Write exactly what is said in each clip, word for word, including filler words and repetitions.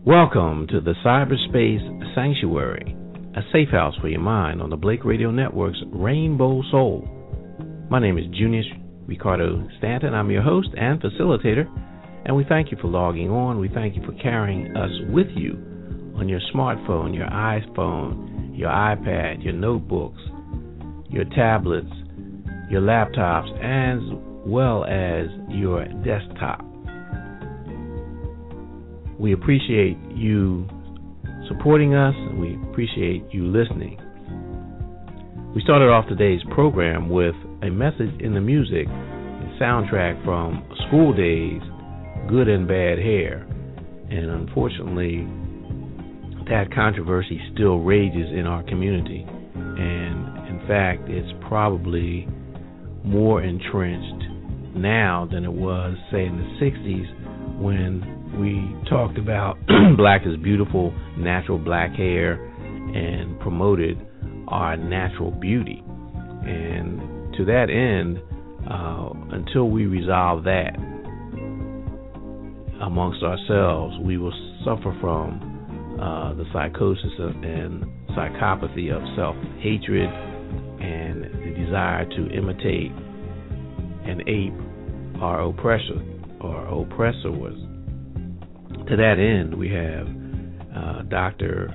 Welcome to the Cyberspace Sanctuary, a safe house for your mind on the Blake Radio Network's Rainbow Soul. My name is Junius Ricardo Stanton. I'm your host and facilitator, and we thank you for logging on. We thank you for carrying us with you on your smartphone, your iPhone, your iPad, your notebooks, your tablets, your laptops, as well as your desktop. We appreciate you supporting us, and we appreciate you listening. We started off today's program with a message in the music, a soundtrack from School Days, Good and Bad Hair. And unfortunately, that controversy still rages in our community. And in fact, it's probably more entrenched now than it was, say, in the sixties when we talked about black is beautiful, natural black hair, and promoted our natural beauty. And to that end, uh, until we resolve that amongst ourselves, we will suffer from uh, the psychosis of, and psychopathy of self-hatred and the desire to imitate and ape our oppressor or oppressor was. To that end, we have uh, Doctor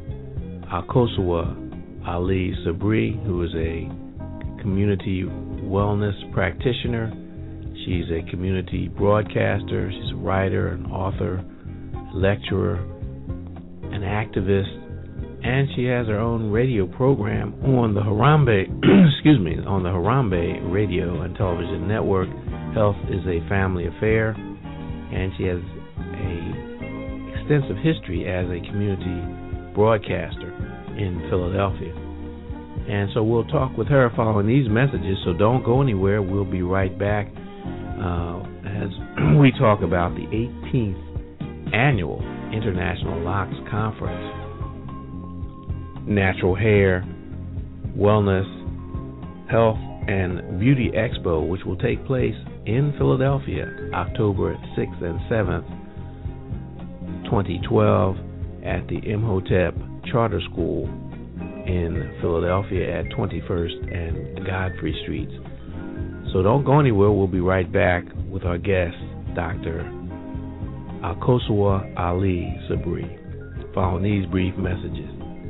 Akosua Ali Sabri, who is a community wellness practitioner. She's a community broadcaster. She's a writer, an author, lecturer, an activist, and she has her own radio program on the Harambe, excuse me, on the Harambe Radio and Television Network. Health is a family affair, and she has a extensive history as a community broadcaster in Philadelphia. And so we'll talk with her following these messages, so don't go anywhere. We'll be right back uh, as we talk about the eighteenth Annual International Locks Conference, Natural Hair, Wellness, Health, and Beauty Expo, which will take place in Philadelphia, October sixth and seventh, twenty twelve, at the Imhotep Charter School in Philadelphia at twenty-first and Godfrey Streets. So don't go anywhere. We'll be right back with our guest, Doctor Akosua Ali Sabri, following these brief messages.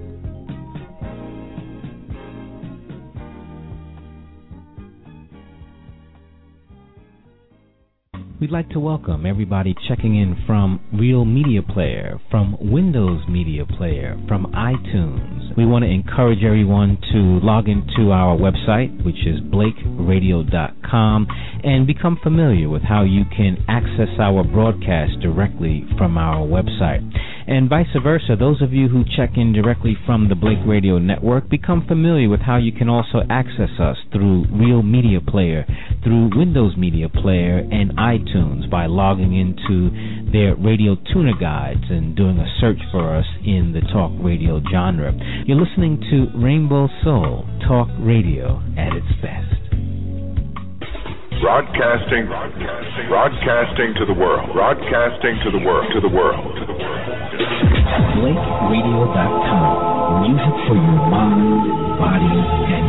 We'd like to welcome everybody checking in from Real Media Player, from Windows Media Player, from iTunes. We want to encourage everyone to log into our website, which is blake radio dot com, and become familiar with how you can access our broadcast directly from our website. And vice versa, those of you who check in directly from the Blake Radio Network, become familiar with how you can also access us through Real Media Player, through Windows Media Player, and iTunes by logging into their radio tuner guides and doing a search for us in the talk radio genre. You're listening to Rainbow Soul, talk radio at its best. Broadcasting, broadcasting, broadcasting to the world, broadcasting to the world, to the world, to the world. blake radio dot com, music for your mind, body, and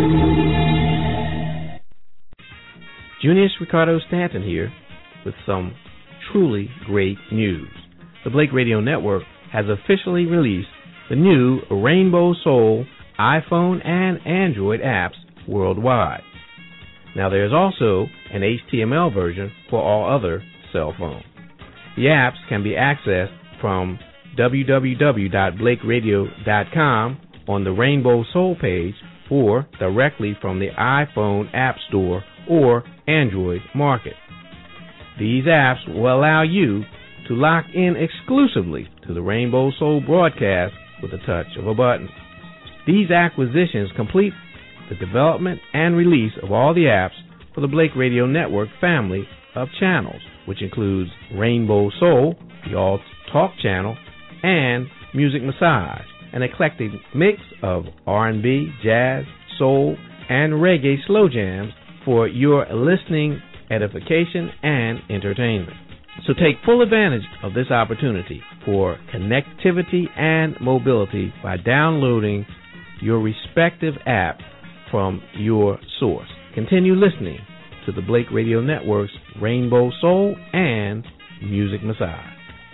soul. Junius Ricardo Stanton here with some truly great news. The Blake Radio Network has officially released the new Rainbow Soul iPhone and Android apps worldwide. Now, there's also an H T M L version for all other cell phones. The apps can be accessed from w w w dot blake radio dot com on the Rainbow Soul page or directly from the iPhone App Store or Android Market. These apps will allow you to lock in exclusively to the Rainbow Soul broadcast with the touch of a button. These acquisitions complete the development and release of all the apps for the Blake Radio Network family of channels, which includes Rainbow Soul, the All Talk channel, and Music Massage, an eclectic mix of R and B, jazz, soul, and reggae slow jams for your listening edification and entertainment. So take full advantage of this opportunity for connectivity and mobility by downloading your respective app from your source. Continue listening to the Blake Radio Network's Rainbow Soul and Music Massage.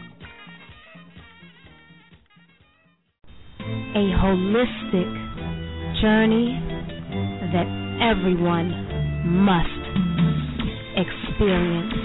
A holistic journey that everyone must experience.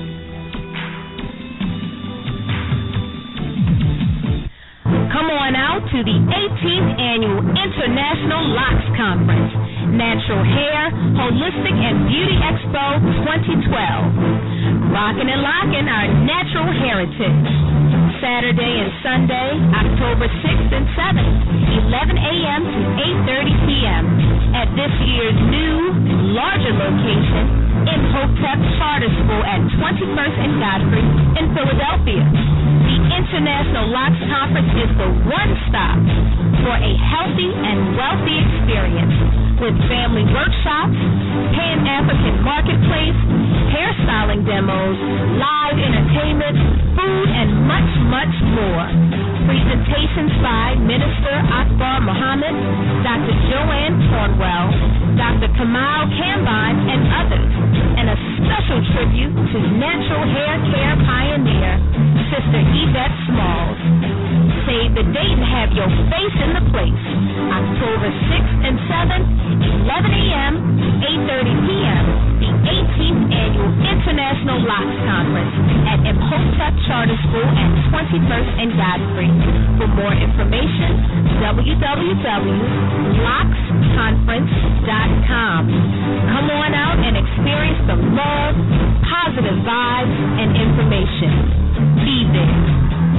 Come on out to the eighteenth Annual International Locks Conference, Natural Hair, Holistic and Beauty Expo twenty twelve. Rockin' and lockin' our natural heritage. Saturday and Sunday, October sixth and seventh, eleven a.m. to eight thirty p.m. at this year's new, larger location, Imhotep Charter School at twenty-first and Godfrey in Philadelphia. The International Locks Conference is the one stop for a healthy and wealthy experience with family workshops, Pan-African marketplace, hairstyling demos, live entertainment, food, and much, much more. Presentations by Minister Akbar Muhammad, Doctor Joanne Cornwell, Doctor Kamal Kambine, and others, and a special tribute to natural hair care pioneer, Sister Yvette Smalls. Save the date and have your face in the place. October sixth and seventh, eleven a.m. to eight thirty p.m. The eighteenth Annual International Locks Conference at Imhotep Charter School at twenty-first and Godfrey. For more information, w w w dot locks conference dot com. Come on out and experience the love, positive vibes, and information. Be there.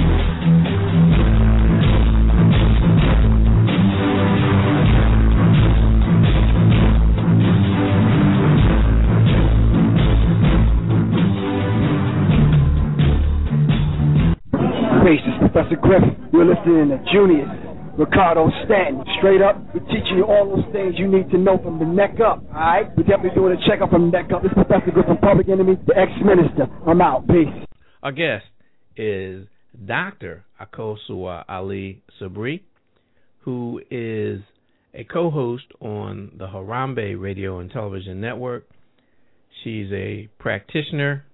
This is Professor Griff. You're listening to Junius Ricardo Stanton. Straight up, we're teaching you all those things you need to know from the neck up. All right? We're definitely doing a checkup from the neck up. This is Professor Griff from Public Enemy, the ex-minister. I'm out. Peace. Our guest is Doctor Akosua Ali Sabri, who is a co-host on the Harambe Radio and Television Network. She's a practitioner,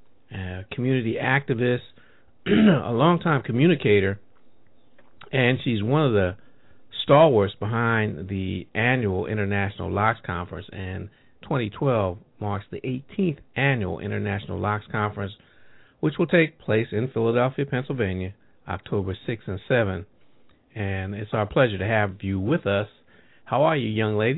a community activist, a longtime communicator, and she's one of the stalwarts behind the annual International Locks Conference, and twenty twelve marks the eighteenth Annual International Locks Conference, which will take place in Philadelphia, Pennsylvania, October sixth and seventh, and it's our pleasure to have you with us. How are you, young lady?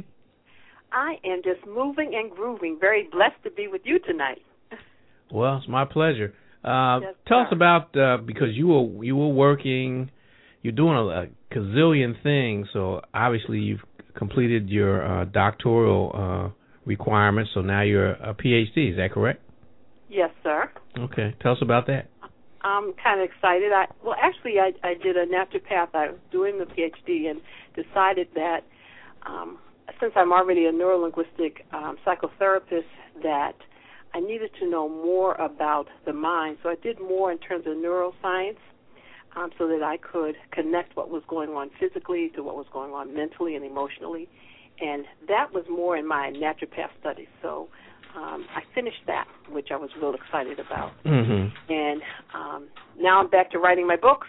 I am just moving and grooving, very blessed to be with you tonight. Well, it's my pleasure. Uh, yes, tell sir. us about uh, because you were you were working, you're doing a, a gazillion things. So obviously you've completed your uh, doctoral uh, requirements. So now you're a P H D. Is that correct? Yes, sir. Okay. Tell us about that. I'm kind of excited. I well, actually, I, I did a naturopath. I was doing the P H D and decided that um, since I'm already a neurolinguistic um, psychotherapist, that I needed to know more about the mind. So I did more in terms of neuroscience um, so that I could connect what was going on physically to what was going on mentally and emotionally. And that was more in my naturopath studies. So um, I finished that, which I was real excited about. Mm-hmm. And um, now I'm back to writing my books.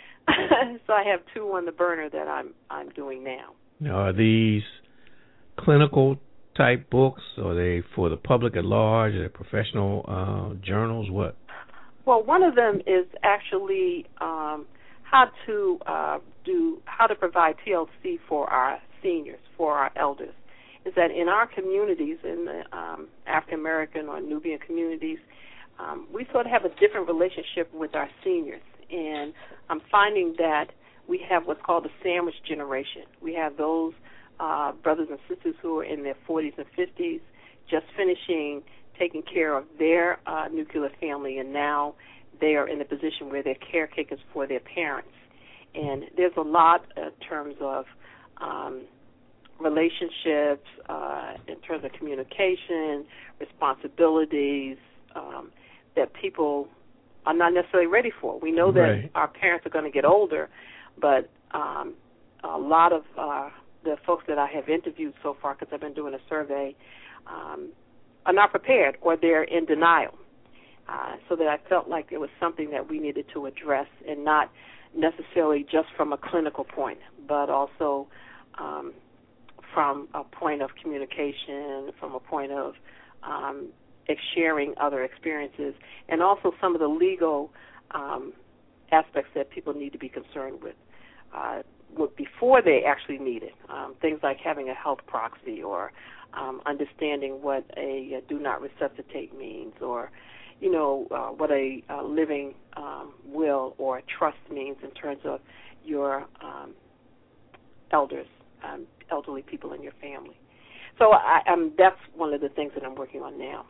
So I have two on the burner that I'm I'm doing now. Now, are these clinical type books? Or are they for the public at large? Are they professional uh, journals? What? Well, one of them is actually um, how to uh, do how to provide T L C for our seniors, for our elders. Is that in our communities, in the um, African American or Nubian communities, um, we sort of have a different relationship with our seniors, and I'm finding that we have what's called the sandwich generation. We have those Uh, brothers and sisters who are in their forties and fifties, just finishing taking care of their uh, nuclear family, and now they are in a position where they're caretakers for their parents. And there's a lot in terms of um, relationships, uh, in terms of communication, responsibilities, um, that people are not necessarily ready for. We know that right. our parents are going to get older, but um, a lot of uh, the folks that I have interviewed so far, because I've been doing a survey, um, are not prepared, or they're in denial. Uh, so that I felt like it was something that we needed to address, and not necessarily just from a clinical point, but also um, from a point of communication, from a point of um, sharing other experiences, and also some of the legal um, aspects that people need to be concerned with uh, before they actually need it. Um, things like having a health proxy, or um, understanding what a, a do not resuscitate means, or you know, uh, what a uh, living um, will or a trust means in terms of your um, elders, um, elderly people in your family. So I, um, that's one of the things that I'm working on now.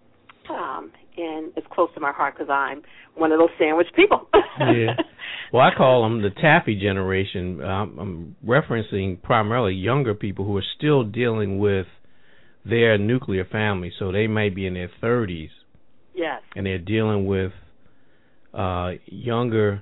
Um, and it's close to my heart because I'm one of those sandwich people. Yeah. Well, I call them the taffy generation. Um, I'm referencing primarily younger people who are still dealing with their nuclear family. So they may be in their thirties. Yes. And they're dealing with uh, younger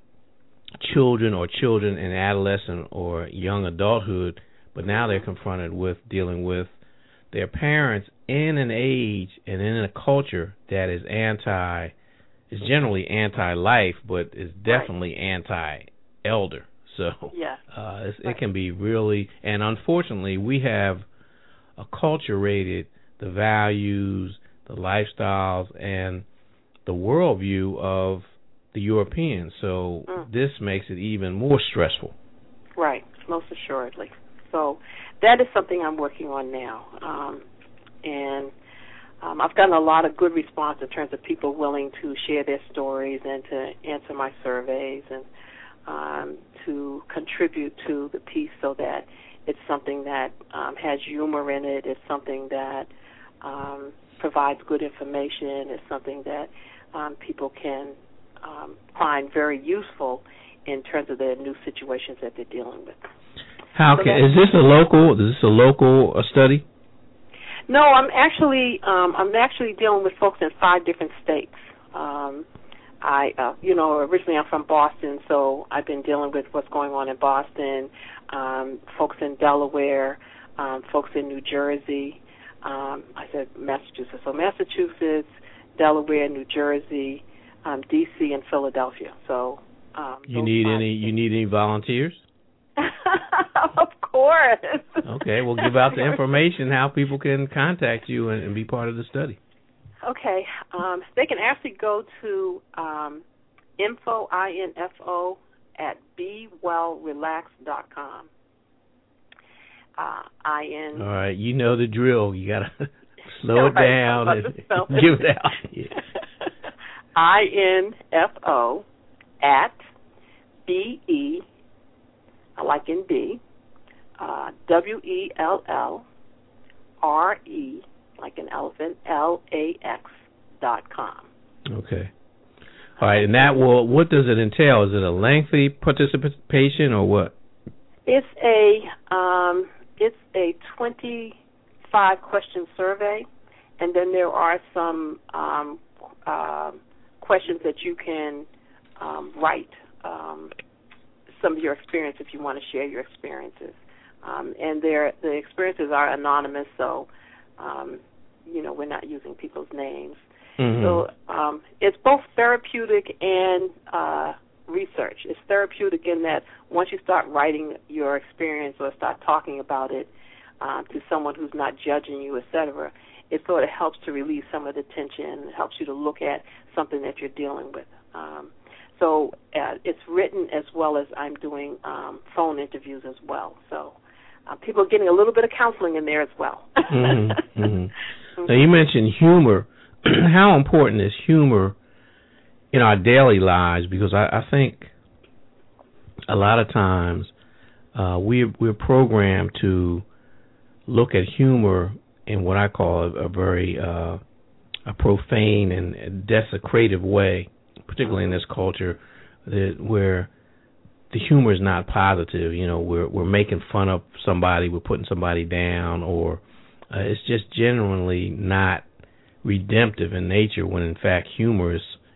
children or children in adolescent or young adulthood, but now they're confronted with dealing with their parents in an age and in a culture that is anti, is generally anti-life, but is definitely right. anti-elder. So yeah. uh, it's, right. it can be really, and unfortunately we have acculturated the values, the lifestyles, and the worldview of the Europeans. So mm. this makes it even more stressful. Right, most assuredly. So that is something I'm working on now. Um, and um, I've gotten a lot of good response in terms of people willing to share their stories and to answer my surveys and um, to contribute to the piece, so that it's something that um, has humor in it. It's something that um, provides good information. It's something that um, people can um, find very useful in terms of the new situations that they're dealing with. How so can, is this a local? Is this a local uh, study? No, I'm actually um, I'm actually dealing with folks in five different states. Um, I, uh, you know, originally I'm from Boston, so I've been dealing with what's going on in Boston. Um, folks in Delaware, um, folks in New Jersey. Um, I said Massachusetts. So Massachusetts, Delaware, New Jersey, um, D C, and Philadelphia. So um, you need any you need any volunteers? Of course. Okay, we'll give out the information how people can contact you and, and be part of the study. Okay, um, they can actually go to um, info I N F O at be well relax dot com. Uh, I N. All right, you know the drill. You gotta slow it right, down and give it out. Yeah. I N F O at B E, like in B, uh, W E L L R E, like an elephant, L A X dot com. Okay. All right, and that will. What does it entail? Is it a lengthy participation or what? It's a um, it's a twenty-five question survey, and then there are some um, uh, questions that you can um, write um, some of your experience if you want to share your experiences. Um, and the experiences are anonymous, so um, you know we're not using people's names. Mm-hmm. So um, it's both therapeutic and uh, research. It's therapeutic in that once you start writing your experience or start talking about it uh, to someone who's not judging you, et cetera, it sort of helps to release some of the tension. It helps you to look at something that you're dealing with. Um, so uh, it's written as well as I'm doing um, phone interviews as well. So uh, people are getting a little bit of counseling in there as well. mm-hmm. Mm-hmm. Now you mentioned humor. How important is humor in our daily lives? Because I, I think a lot of times uh, we're, we're programmed to look at humor in what I call a, a very uh, a profane and desecrative way, particularly in this culture, that where the humor is not positive. You know, we're we're making fun of somebody, we're putting somebody down, or uh, it's just genuinely not redemptive in nature, when in fact humor is,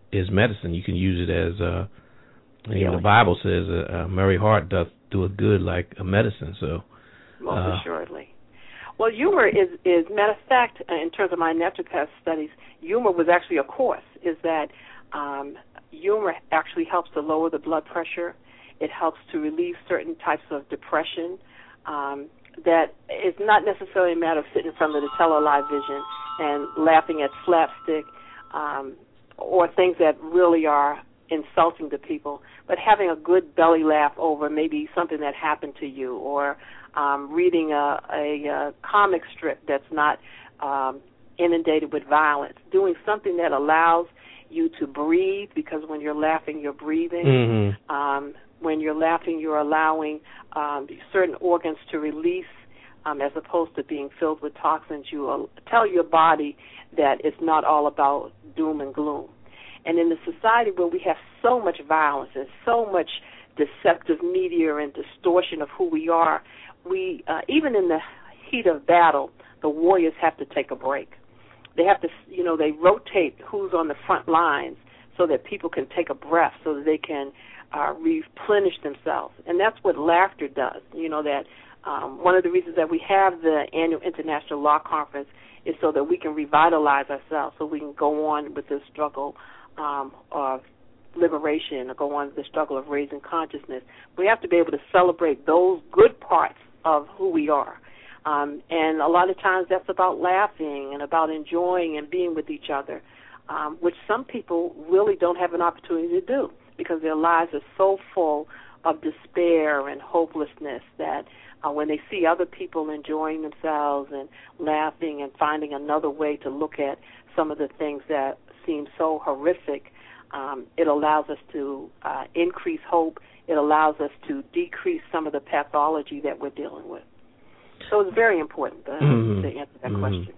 is medicine. You can use it as, uh, even the Bible says, uh, a merry heart doth do a good like a medicine. So, most uh, assuredly. Well, humor is, is, matter of fact, in terms of my naturopath studies, humor was actually a course, is that um, humor actually helps to lower the blood pressure. It helps to relieve certain types of depression. Um, that it's not necessarily a matter of sitting in front of the television and laughing at slapstick um, or things that really are insulting to people, but having a good belly laugh over maybe something that happened to you, or um, reading a, a, a comic strip that's not um, inundated with violence, doing something that allows you to breathe, because when you're laughing, you're breathing. Mm-hmm. Um, when you're laughing, you're allowing um, certain organs to release, um, as opposed to being filled with toxins. You uh, tell your body that it's not all about doom and gloom. And in the society where we have so much violence and so much deceptive media and distortion of who we are, we uh, even in the heat of battle, the warriors have to take a break. They have to, you know, they rotate who's on the front lines so that people can take a breath, so that they can uh, replenish themselves. And that's what laughter does. You know, that um, one of the reasons that we have the annual International Law Conference is so that we can revitalize ourselves, so we can go on with this struggle um, of liberation, or go on with the struggle of raising consciousness. We have to be able to celebrate those good parts of who we are. Um, and a lot of times that's about laughing and about enjoying and being with each other, um, which some people really don't have an opportunity to do, because their lives are so full of despair and hopelessness that uh, when they see other people enjoying themselves and laughing and finding another way to look at some of the things that seem so horrific, um, it allows us to uh, increase hope. It allows us to decrease some of the pathology that we're dealing with. So it's very important to, mm-hmm. to answer that mm-hmm. question.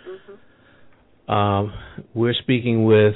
Mm-hmm. Um, we're speaking with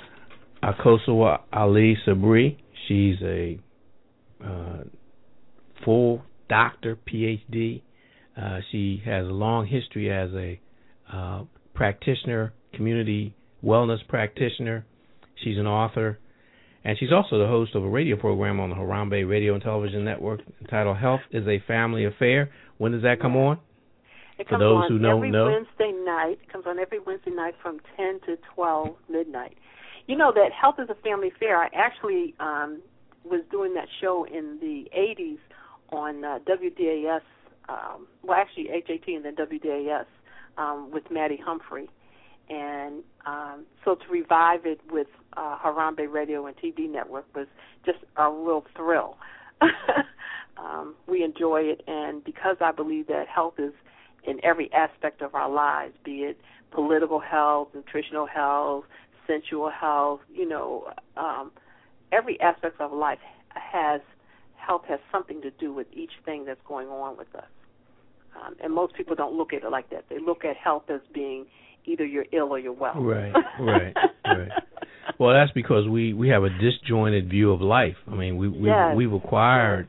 Akosua Ali Sabri. She's a uh, full doctor, P H D. Uh, she has a long history as a uh, practitioner, community wellness practitioner. She's an author, and she's also the host of a radio program on the Harambe Radio and Television Network entitled Health is a Family Affair. When does that come on? It For comes those on who don't every know. Wednesday night. It comes on every Wednesday night from ten to twelve midnight. You know that Health is a Family Affair. I actually um, was doing that show in the eighties on uh, W D A S, um, well, actually H A T and then W D A S um, with Maddie Humphrey. And um, so to revive it with uh, Harambe Radio and T V Network was just a real thrill. um, we enjoy it, and because I believe that health is in every aspect of our lives, be it political health, nutritional health, sensual health, you know, um, every aspect of life has, health has something to do with each thing that's going on with us. Um, and most people don't look at it like that. They look at health as being either you're ill or you're well. Right, right, right. Well, that's because we, we have a disjointed view of life. I mean, we, we, yes. we've acquired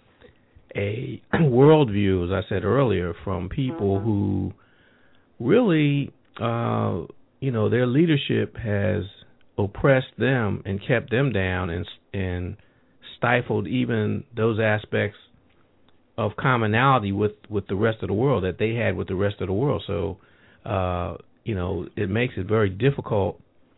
a worldview, as I said earlier, from people mm-hmm. who really, uh, you know, their leadership has oppressed them and kept them down and and stifled even those aspects of commonality with, with the rest of the world that they had with the rest of the world. So, uh, you know, it makes it very difficult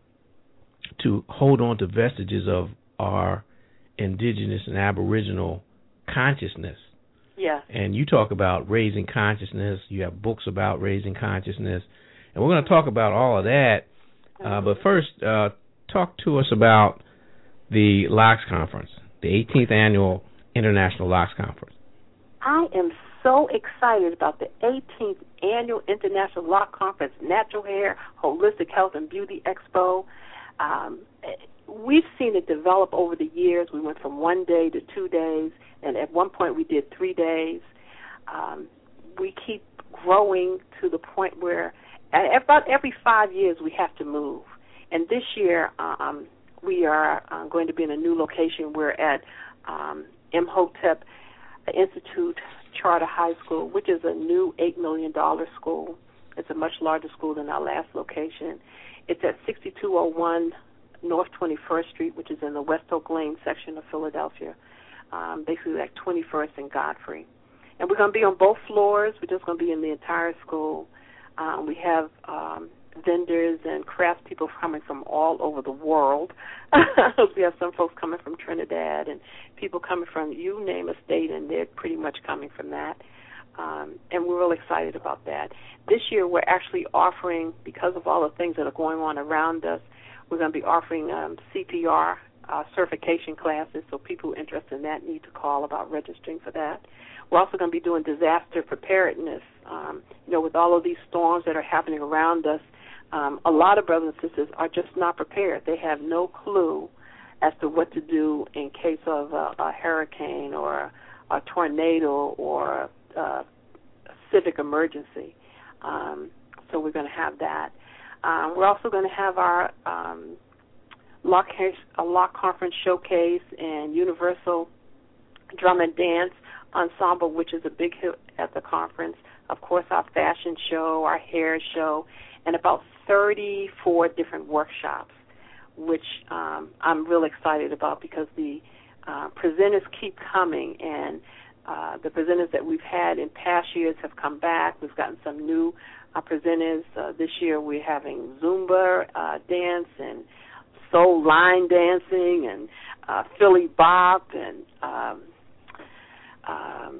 to hold on to vestiges of our indigenous and aboriginal consciousness. Yeah. And you talk about raising consciousness. You have books about raising consciousness. And we're going to talk about all of that. Uh, but first, uh, talk to us about the L O X Conference, the eighteenth Annual International L O X Conference. I am so excited about the eighteenth Annual International L O X Conference, Natural Hair, Holistic Health and Beauty Expo. Um, we've seen it develop over the years. We went from one day to two days, and at one point we did three days. Um, we keep growing to the point where at about every five years we have to move. And this year um, we are uh, going to be in a new location. We're at um, Imhotep Institute Charter High School, which is a new eight million dollars school. It's a much larger school than our last location. It's at sixty-two oh one North twenty-first Street, which is in the West Oak Lane section of Philadelphia, um, basically like twenty-first and Godfrey. And we're going to be on both floors. We're just going to be in the entire school. Um, we have um, vendors and craftspeople coming from all over the world. We have some folks coming from Trinidad and people coming from, you name a state, and they're pretty much coming from that. Um, and we're really excited about that. This year we're actually offering, because of all the things that are going on around us, we're going to be offering um, C P R uh, certification classes, so people who are interested in that need to call about registering for that. We're also going to be doing disaster preparedness. Um, you know, with all of these storms that are happening around us, um, a lot of brothers and sisters are just not prepared. They have no clue as to what to do in case of a, a hurricane or a, a tornado or a, a civic emergency. Um, so we're going to have that. Um, we're also going to have our um, law, case, a law conference showcase and Universal Drum and Dance Ensemble, which is a big hit at the conference. Of course, our fashion show, our hair show, and about thirty-four different workshops, which um, I'm really excited about because the uh, presenters keep coming, and uh, the presenters that we've had in past years have come back. We've gotten some new uh, presenters. Uh, this year we're having Zumba uh, dance and soul line dancing and uh, Philly bop and um, um,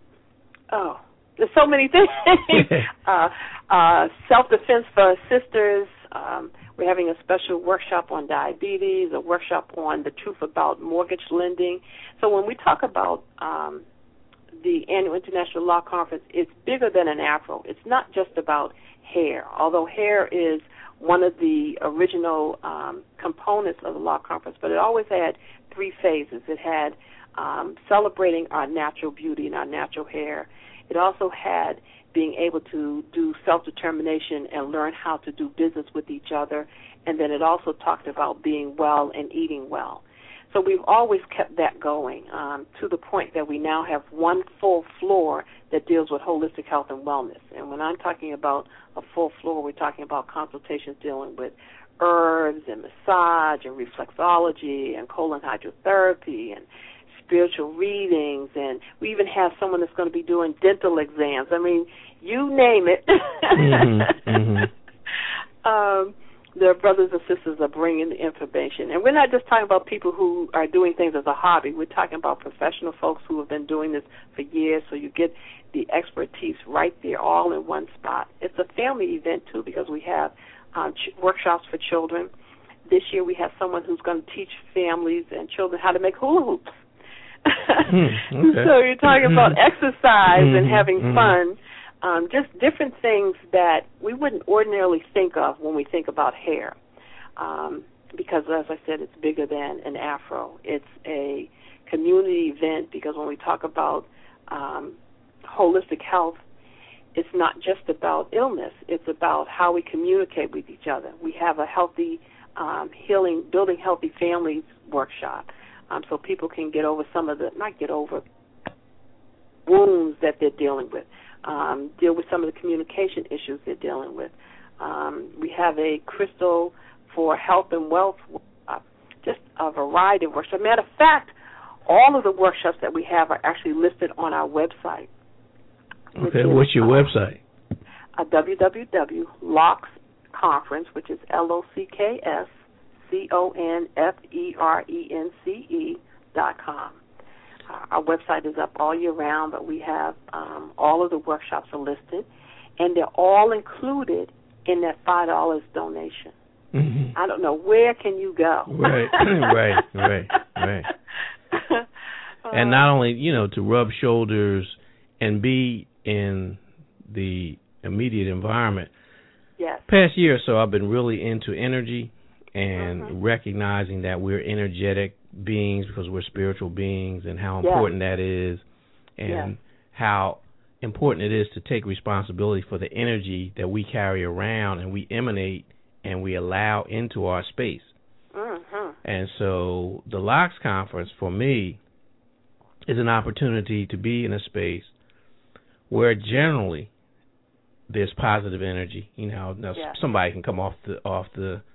oh, there's so many things. uh, uh, self-defense for sisters. Um, we're having a special workshop on diabetes, a workshop on the truth about mortgage lending. So when we talk about um, the Annual International Law Conference, it's bigger than an afro. It's not just about hair, although hair is one of the original um, components of the law conference, but it always had three phases. It had um, celebrating our natural beauty and our natural hair. It also had being able to do self-determination and learn how to do business with each other, and then it also talked about being well and eating well. So we've always kept that going um, to the point that we now have one full floor that deals with holistic health and wellness. And when I'm talking about a full floor, we're talking about consultations dealing with herbs and massage and reflexology and colon hydrotherapy and spiritual readings, and we even have someone that's going to be doing dental exams. I mean, you name it. mm-hmm, mm-hmm. Um, the brothers and sisters are bringing the information. And we're not just talking about people who are doing things as a hobby. We're talking about professional folks who have been doing this for years, so you get the expertise right there all in one spot. It's a family event, too, because we have um, ch- workshops for children. This year we have someone who's going to teach families and children how to make hula hoops. mm, okay. So you're talking mm-hmm. about exercise mm-hmm. and having mm-hmm. fun. Um, just different things that we wouldn't ordinarily think of when we think about hair, um, because, as I said, it's bigger than an afro. It's a community event because when we talk about um, holistic health, it's not just about illness. It's about how we communicate with each other. We have a healthy um, healing, building healthy families workshop, um, so people can get over some of the, not get over, wounds that they're dealing with. Um, deal with some of the communication issues they're dealing with. Um, we have a crystal for health and wealth, uh, just a variety of workshops. Matter of fact, all of the workshops that we have are actually listed on our website. Okay, what's your uh, website? Uh, w w w dot locks conference, which is L O C K S C O N F E R E N C E dot com. Our website is up all year round, but we have um, all of the workshops are listed, and they're all included in that five dollars donation. Mm-hmm. I don't know, where can you go? Right, right, right, right. And not only, you know, to rub shoulders and be in the immediate environment. Yes. Past year or so, I've been really into energy and mm-hmm. recognizing that we're energetic beings because we're spiritual beings, and how important yes. that is, and yes. how important it is to take responsibility for the energy that we carry around and we emanate and we allow into our space. Mm-hmm. And so the Locks Conference, for me, is an opportunity to be in a space where generally there's positive energy. You know, now yes. somebody can come off the off the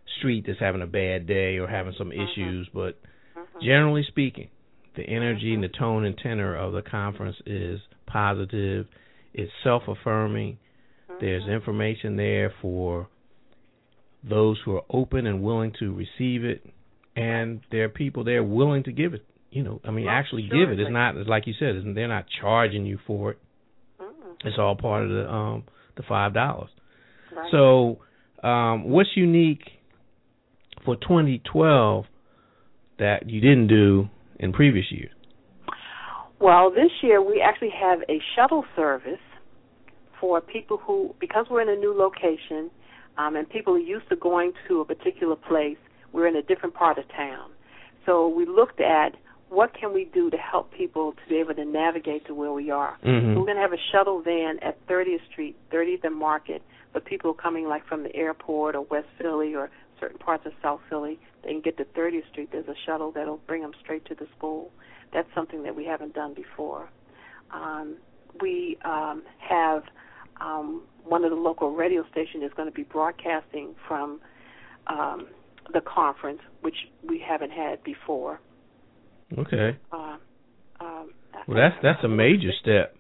street that's having a bad day or having some mm-hmm. issues, but mm-hmm. generally speaking, the energy mm-hmm. and the tone and tenor of the conference is positive. It's self-affirming. Mm-hmm. There's information there for those who are open and willing to receive it, and there are people there willing to give it. You know, I mean, well, actually give it. It's not, it's like you said, it's, they're not charging you for it. Mm-hmm. It's all part of the um, the five dollars. Right. So, um, what's unique for twenty twelve that you didn't do in previous years? Well, this year we actually have a shuttle service for people who, because we're in a new location, um, and people are used to going to a particular place, we're in a different part of town. So we looked at what can we do to help people to be able to navigate to where we are. Mm-hmm. So we're going to have a shuttle van at thirtieth Street, thirtieth and Market, for people coming like from the airport or West Philly or certain parts of South Philly. They can get to thirtieth Street. There's a shuttle that will bring them straight to the school. That's something that we haven't done before. Um, we um, have um, one of the local radio stations is going to be broadcasting from um, the conference, which we haven't had before. Okay. Uh, um, well, that's that's a major step.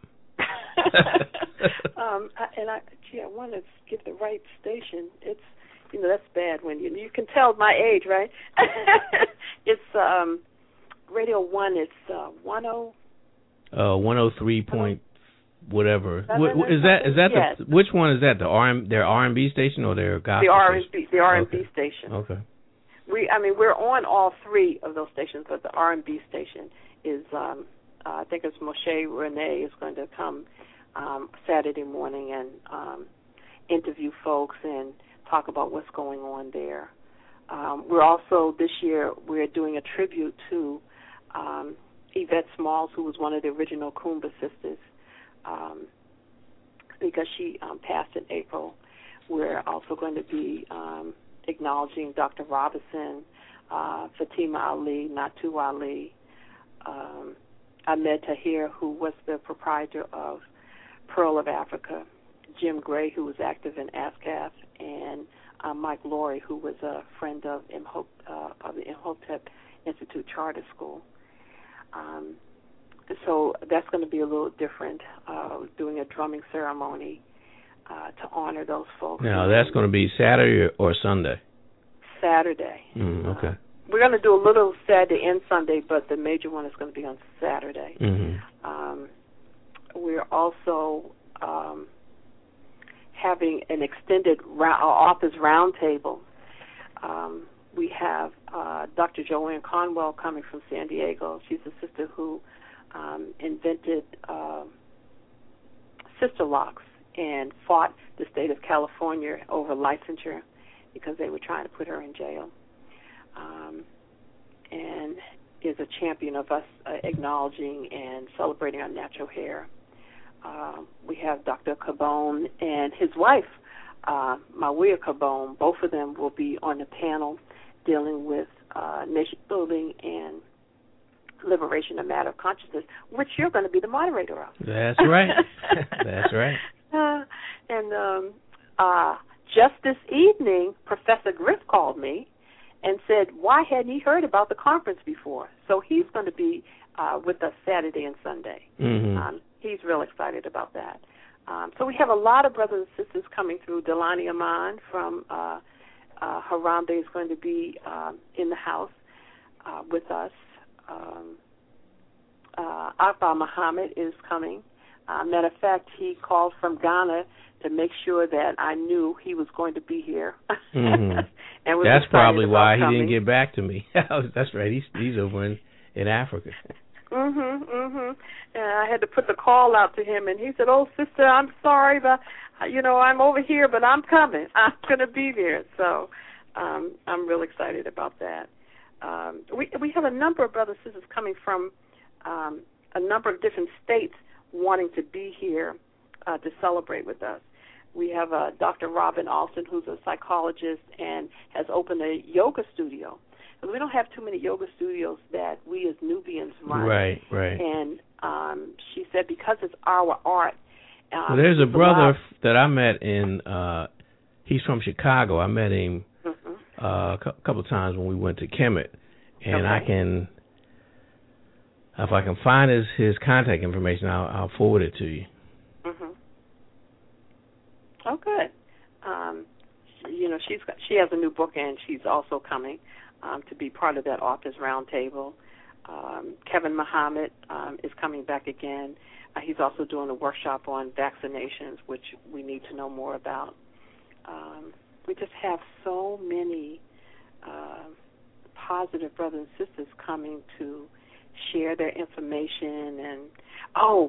um, I, and I, gee, I want to get the right station. It's, you know, that's bad when you you can tell my age, right? It's um, Radio One. It's uh, one oh. Uh, one oh three point whatever. No, what, no, no, is that? Is that yes. the which one is that? The R M their R and B station or their gospel? The R and B station? the R and B okay. station. Okay. We, I mean, we're on all three of those stations, but the R and B station is, um, uh, I think it's Moshe Renee is going to come um, Saturday morning and um, interview folks and talk about what's going on there. Um, we're also, this year, we're doing a tribute to um, Yvette Smalls, who was one of the original Kumba sisters, um, because she um, passed in April. We're also going to be um, acknowledging Doctor Robinson, uh, Fatima Ali, Natu Ali, um, Ahmed Tahir, who was the proprietor of Pearl of Africa, Jim Gray, who was active in ASCAP, and uh, Mike Laurie, who was a friend of Imhotep, uh, of the Imhotep Institute Charter School. Um, so that's going to be a little different, uh, doing a drumming ceremony Uh, to honor those folks. Now, that's going to be Saturday or Sunday? Saturday. Mm, okay. Uh, we're going to do a little Saturday and Sunday, but the major one is going to be on Saturday. Mm-hmm. Um, we're also um, having an extended ra- office roundtable. Um, we have uh, Doctor Joanne Conwell coming from San Diego. She's a sister who um, invented uh, sister locks and fought the state of California over licensure because they were trying to put her in jail, um, and is a champion of us uh, acknowledging and celebrating our natural hair. Uh, we have Doctor Cabone and his wife, uh, Mawia Cabone. Both of them will be on the panel dealing with uh, nation building and liberation of matter of consciousness, which you're going to be the moderator of. That's right. That's right. Uh, and um, uh, just this evening, Professor Griff called me and said, why hadn't he heard about the conference before? So he's going to be uh, with us Saturday and Sunday. Mm-hmm. Um, he's real excited about that. Um, so we have a lot of brothers and sisters coming through. Delani Aman from uh, uh, Harambe is going to be um, in the house uh, with us. Um, uh, Akbar Muhammad is coming. Uh, matter of fact, he called from Ghana to make sure that I knew he was going to be here. Mm-hmm. and was That's probably why coming. he didn't get back to me. That's right. He's he's over in, in Africa. Mhm, mhm. And I had to put the call out to him, and he said, "Oh, sister, I'm sorry, but you know I'm over here, but I'm coming. I'm going to be there." So um, I'm real excited about that. Um, we we have a number of brothers and sisters coming from um, a number of different states wanting to be here uh, to celebrate with us. We have uh, Doctor Robin Alston, who's a psychologist and has opened a yoga studio. We don't have too many yoga studios that we as Nubians run. Right, right. And um, she said because it's our art. Um, well, there's a brother allowed... that I met in, uh, he's from Chicago. I met him mm-hmm. uh, a cu- couple of times when we went to Kemet, and okay. I can, if I can find his his contact information, I'll, I'll forward it to you. Mhm. Oh, good. Um, you know, she's got, she has a new book, and she's also coming um, to be part of that authors roundtable. Um, Kevin Muhammad um, is coming back again. Uh, he's also doing a workshop on vaccinations, which we need to know more about. Um, we just have so many uh, positive brothers and sisters coming to share their information. And, oh,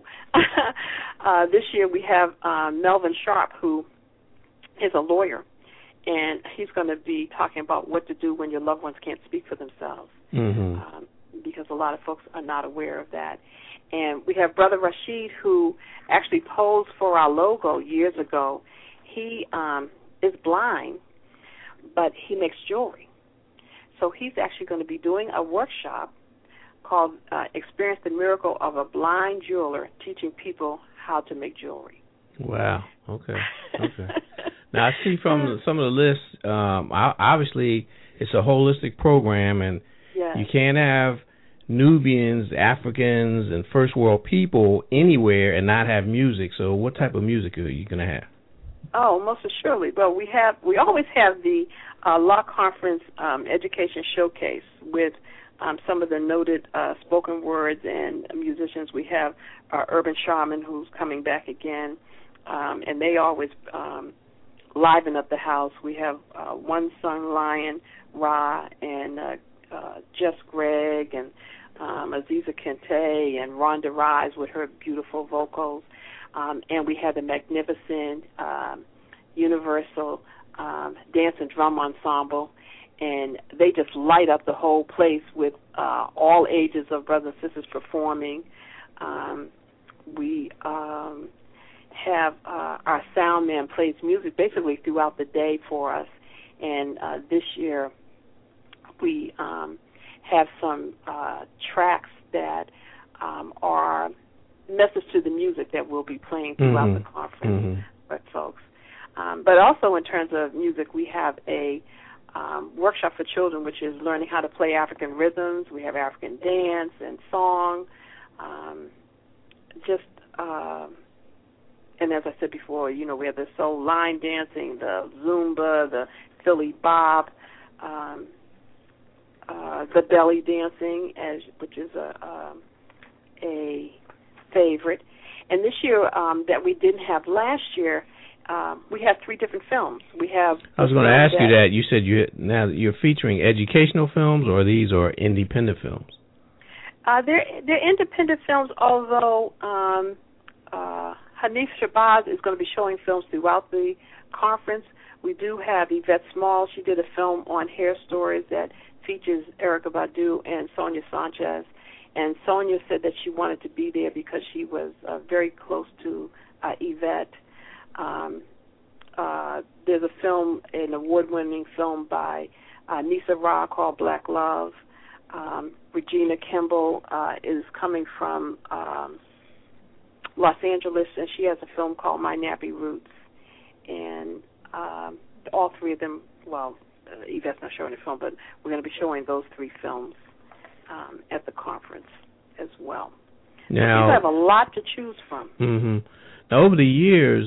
uh, this year we have um, Melvin Sharp, who is a lawyer, and he's going to be talking about what to do when your loved ones can't speak for themselves. Mm-hmm. Um, because a lot of folks are not aware of that. And we have Brother Rashid, who actually posed for our logo years ago. He um, is blind, but he makes jewelry. So he's actually going to be doing a workshop called uh, Experience the Miracle of a Blind Jeweler, teaching people how to make jewelry. Wow. Okay. Okay. Now, I see from some of the lists, um, obviously it's a holistic program, and yes. you can't have Nubians, Africans, and first world people anywhere and not have music. So what type of music are you going to have? Oh, most assuredly. Well, we have we always have the uh, Law Conference um, Education Showcase with um, some of the noted uh, spoken words and musicians. We have uh, Urban Shaman, who's coming back again, um, and they always um, liven up the house. We have uh, One Sung Lion, Ra, and uh, uh, Jess Gregg, and um, Aziza Kente, and Rhonda Rise with her beautiful vocals. Um, and we have the magnificent um, Universal um, Dance and Drum Ensemble, and they just light up the whole place with uh, all ages of brothers and sisters performing. Um, we um, have uh, our sound man plays music basically throughout the day for us, and uh, this year we um, have some uh, tracks that um, are message to the music that we'll be playing throughout mm-hmm. the conference mm-hmm. with folks. Um, but also in terms of music, we have a um, workshop for children, which is learning how to play African rhythms. We have African dance and song. Um, just, uh, and as I said before, you know, we have the soul line dancing, the Zumba, the Philly Bob, um, uh, the belly dancing, as which is a um, a favorite. And this year um, that we didn't have last year, um, we have three different films. We have. I was going to ask that, you that. You said you now you're featuring educational films, or these are independent films? Uh, they're they're independent films, although um, uh, Hanif Shabazz is going to be showing films throughout the conference. We do have Yvette Small. She did a film on hair stories that features Erykah Badu and Sonia Sanchez. And Sonia said that she wanted to be there because she was uh, very close to uh, Yvette. Um, uh, there's a film, an award-winning film by uh, Nisa Ra called Black Love. Um, Regina Kimball uh, is coming from um, Los Angeles, and she has a film called My Nappy Roots. And um, all three of them, well, uh, Yvette's not showing the film, but we're going to be showing those three films Um, at the conference as well. Now, so you have a lot to choose from. Mm-hmm. Now, over the years,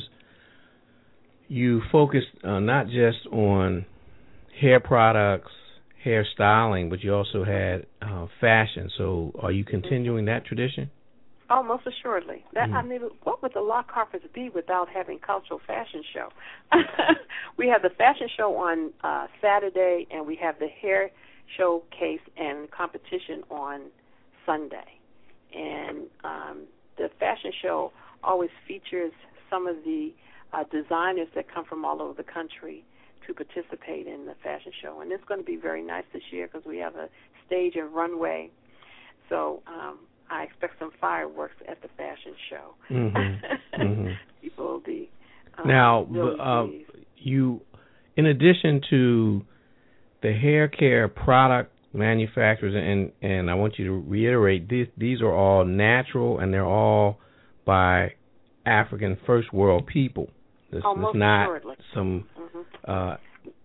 you focused uh, not just on hair products, hair styling, but you also had uh, fashion. So are you continuing that tradition? Oh, most assuredly. That, mm. I mean, what would the Law Conference be without having cultural fashion show? We have the fashion show on uh, Saturday, and we have the hair showcase and competition on Sunday. And um, the fashion show always features some of the uh, designers that come from all over the country to participate in the fashion show. And it's going to be very nice this year because we have a stage and runway. So um, I expect some fireworks at the fashion show. Mm-hmm. mm-hmm. People will be um, now, really uh, you, in addition to the hair care product manufacturers, and, and I want you to reiterate, these, these are all natural, and they're all by African first world people. This oh, is not assuredly. some mm-hmm. uh,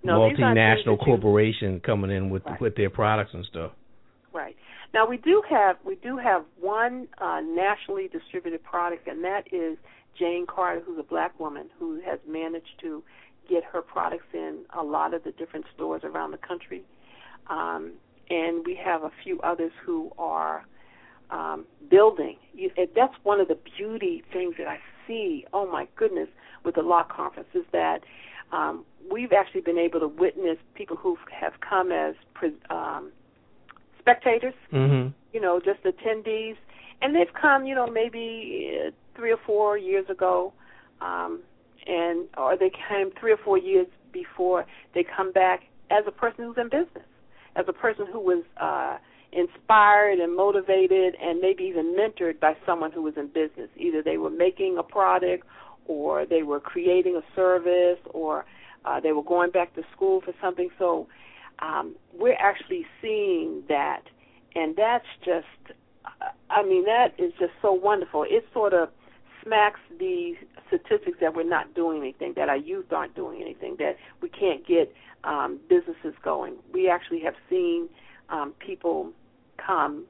no, multinational corporation you, coming in with right. with their products and stuff. Right. Now we do have we do have one uh, nationally distributed product, and that is Jane Carter, who's a black woman who has managed to get her products in a lot of the different stores around the country. Um, and we have a few others who are um, building. You, that's one of the beauty things that I see, oh my goodness, with the Lock Conference is that um, we've actually been able to witness people who have come as um, spectators, mm-hmm. you know, just attendees, and they've come, you know, maybe uh, three or four years ago, um, and or they came three or four years before. They come back as a person who's in business, as a person who was uh, inspired and motivated and maybe even mentored by someone who was in business. Either they were making a product or they were creating a service or uh, they were going back to school for something. So um, we're actually seeing that, and that's just, I mean, that is just so wonderful. It sort of smacks the statistics that we're not doing anything, that our youth aren't doing anything, that we can't get um, businesses going. We actually have seen um, people come,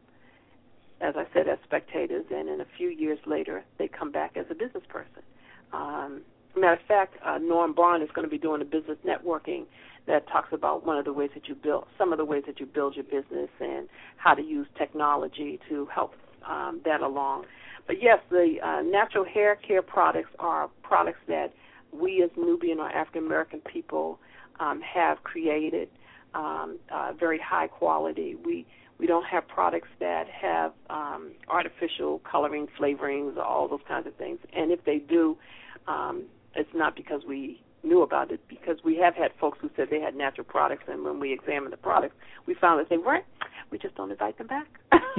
as I said, as spectators, and in a few years later, they come back as a business person. Um, matter of fact, uh, Norm Braun is going to be doing a business networking that talks about one of the ways that you build, some of the ways that you build your business and how to use technology to help um, that along. But yes, the uh, natural hair care products are products that we as Nubian or African American people um, have created, um, uh, very high quality. We we don't have products that have um, artificial coloring, flavorings, all those kinds of things. And if they do, um, it's not because we knew about it, because we have had folks who said they had natural products, and when we examined the products, we found that they weren't. We just don't invite them back.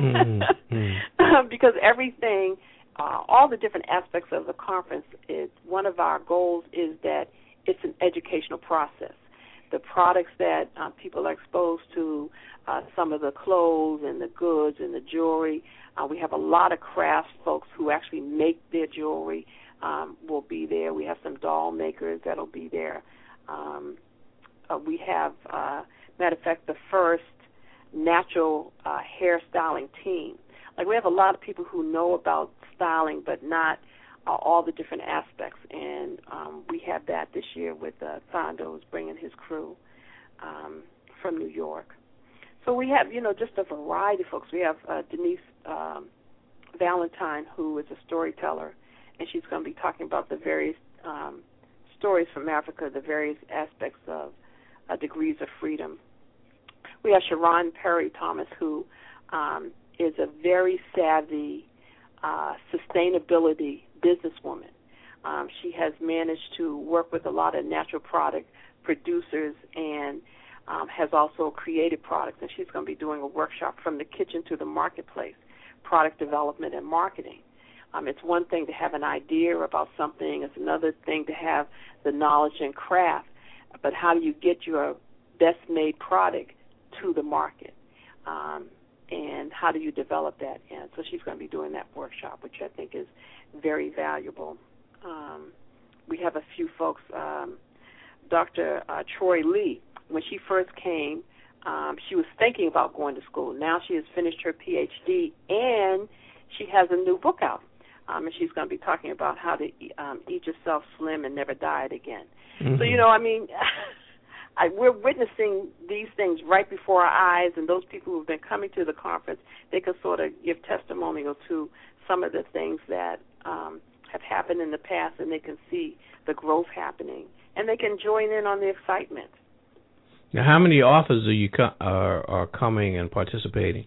Mm-hmm. Because everything, uh, all the different aspects of the conference, is one of our goals is that it's an educational process. The products that uh, people are exposed to, uh, some of the clothes and the goods and the jewelry. Uh, we have a lot of crafts folks who actually make their jewelry um, will be there. We have some doll makers that will be there. Um, uh, we have, uh, matter of fact, the first natural uh, hairstyling team. Like, we have a lot of people who know about styling, but not uh, all the different aspects. And um, we have that this year with uh, Thondo's bringing his crew um, from New York. So we have, you know, just a variety of folks. We have uh, Denise um, Valentine, who is a storyteller, and she's going to be talking about the various um, stories from Africa, the various aspects of uh, degrees of freedom. We have Sharon Perry Thomas, who um, is a very savvy uh, sustainability businesswoman. Um, she has managed to work with a lot of natural product producers and um, has also created products, and she's going to be doing a workshop from the kitchen to the marketplace, product development and marketing. Um, it's one thing to have an idea about something. It's another thing to have the knowledge and craft, but how do you get your best-made product to the market, um, and how do you develop that? And so she's going to be doing that workshop, which I think is very valuable. Um, we have a few folks. Um, Doctor Uh, Troy Lee, when she first came, um, she was thinking about going to school. Now she has finished her P H D, and she has a new book out, um, and she's going to be talking about how to um, eat yourself slim and never diet again. Mm-hmm. So, you know, I mean, I, we're witnessing these things right before our eyes, and those people who have been coming to the conference, they can sort of give testimonial to some of the things that um, have happened in the past, and they can see the growth happening, and they can join in on the excitement. Now, how many authors are you co- are, are coming and participating?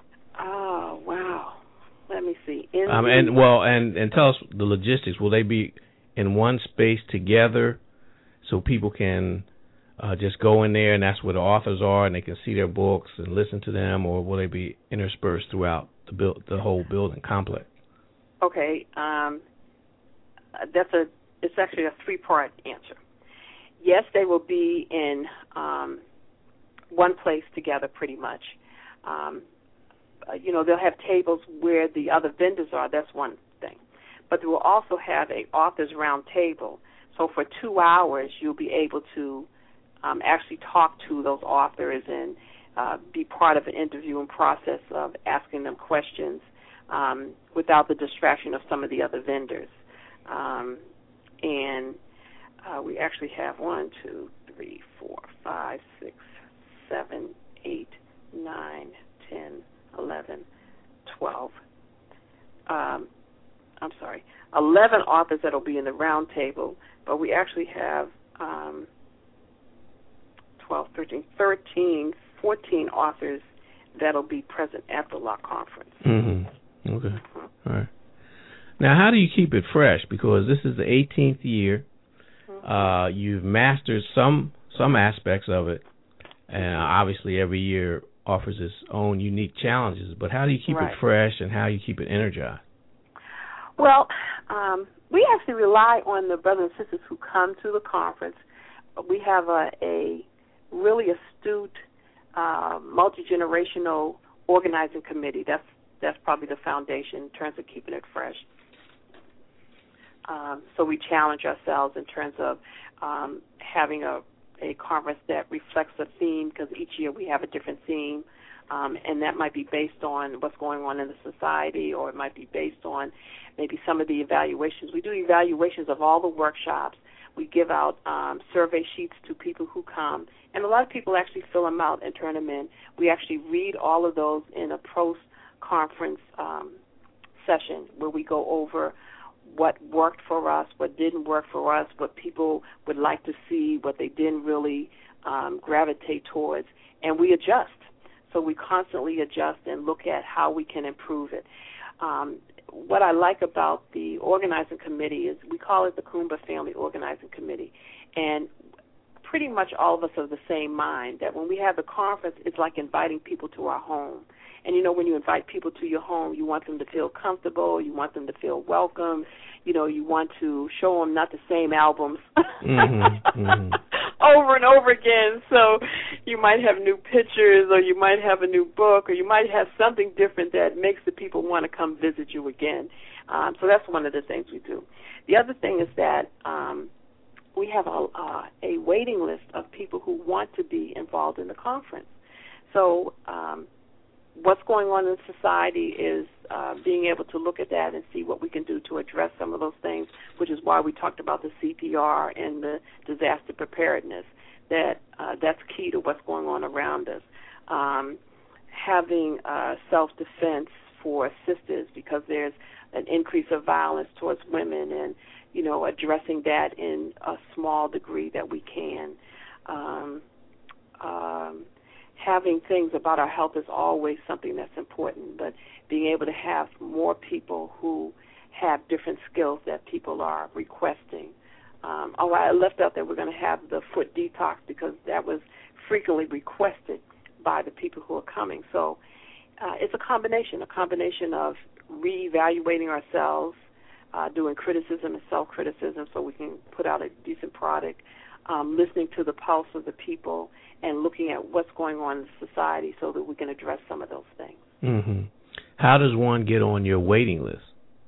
Oh, wow. Let me see. In um, and well, and, and tell us the logistics. Will they be in one space together so people can uh, just go in there and that's where the authors are and they can see their books and listen to them, or will they be interspersed throughout the build, the whole building complex? Okay, um, that's a. It's actually a three-part answer. Yes, they will be in um, one place together pretty much. Um, uh, you know, they'll have tables where the other vendors are. That's one thing. But they will also have a authors round table. So for two hours, you'll be able to um, actually talk to those authors and uh, be part of an interviewing process of asking them questions um, without the distraction of some of the other vendors. Um, and uh, we actually have one, two, three, four, five, six, seven, eight, nine, ten, eleven, twelve. Um, I'm sorry, eleven authors that will be in the round table, but we actually have um, twelve, thirteen, thirteen, fourteen authors that will be present at the Lock Conference. Mm-hmm. Okay. Mm-hmm. All right. Now, how do you keep it fresh? Because this is the eighteenth year. Mm-hmm. Uh, you've mastered some some aspects of it, and obviously every year offers its own unique challenges. But how do you keep right. it fresh, and how do you keep it energized? Well, um, we actually rely on the brothers and sisters who come to the conference. We have a, a really astute, uh, multi-generational organizing committee. That's that's probably the foundation in terms of keeping it fresh. Um, so we challenge ourselves in terms of um, having a, a conference that reflects a theme, because each year we have a different theme, um, and that might be based on what's going on in the society, or it might be based on maybe some of the evaluations. We do evaluations of all the workshops. We give out um, survey sheets to people who come, and a lot of people actually fill them out and turn them in. We actually read all of those in a post-conference um, session where we go over what worked for us, what didn't work for us, what people would like to see, what they didn't really um, gravitate towards, and we adjust. So we constantly adjust and look at how we can improve it. Um, what I like about the organizing committee is we call it the Kumba Family Organizing Committee, and pretty much all of us are of the same mind, that when we have the conference, it's like inviting people to our home. And, you know, when you invite people to your home, you want them to feel comfortable. You want them to feel welcome. You know, you want to show them not the same albums mm-hmm, mm-hmm. over and over again. So you might have new pictures, or you might have a new book, or you might have something different that makes the people want to come visit you again. Um, so that's one of the things we do. The other thing is that um, we have a, uh, a waiting list of people who want to be involved in the conference. So um, what's going on in society is uh, being able to look at that and see what we can do to address some of those things, which is why we talked about the C P R and the disaster preparedness. That uh, that's key to what's going on around us. Um, having uh, self-defense for sisters, because there's an increase of violence towards women, and you know, addressing that in a small degree that we can. Um, um, having things about our health is always something that's important, but being able to have more people who have different skills that people are requesting. Um, oh, I left out that we're going to have the foot detox, because that was frequently requested by the people who are coming. So uh, it's a combination, a combination of reevaluating ourselves, uh, doing criticism and self-criticism so we can put out a decent product, um, listening to the pulse of the people, and looking at what's going on in society so that we can address some of those things. Mm-hmm. How does one get on your waiting list?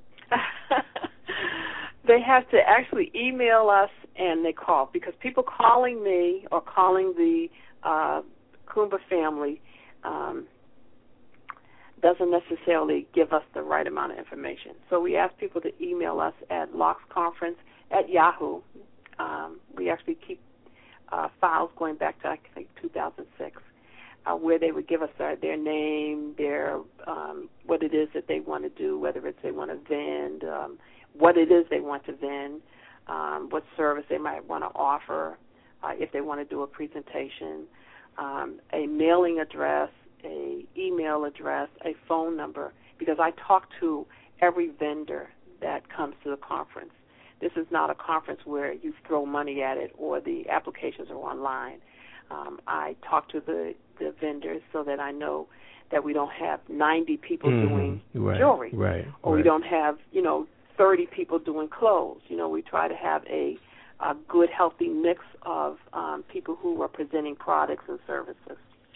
They have to actually email us and they call, because people calling me or calling the uh, Kumba family um, doesn't necessarily give us the right amount of information. So we ask people to email us at locksconference at Yahoo. Um, we actually keep uh, files going back to, I think, two thousand six, uh, where they would give us their, their name, their um, what it is that they want to do, whether it's they want to vend, um, what it is they want to vend, um, what service they might want to offer, uh, if they want to do a presentation, um, a mailing address, a email address, a phone number, because I talk to every vendor that comes to the conference. This is not a conference where you throw money at it or the applications are online. Um, I talk to the, the vendors so that I know that we don't have ninety people mm-hmm. doing right, jewelry, right, or right. we don't have, you know, thirty people doing clothes. You know, we try to have a, a good, healthy mix of um, people who are presenting products and services.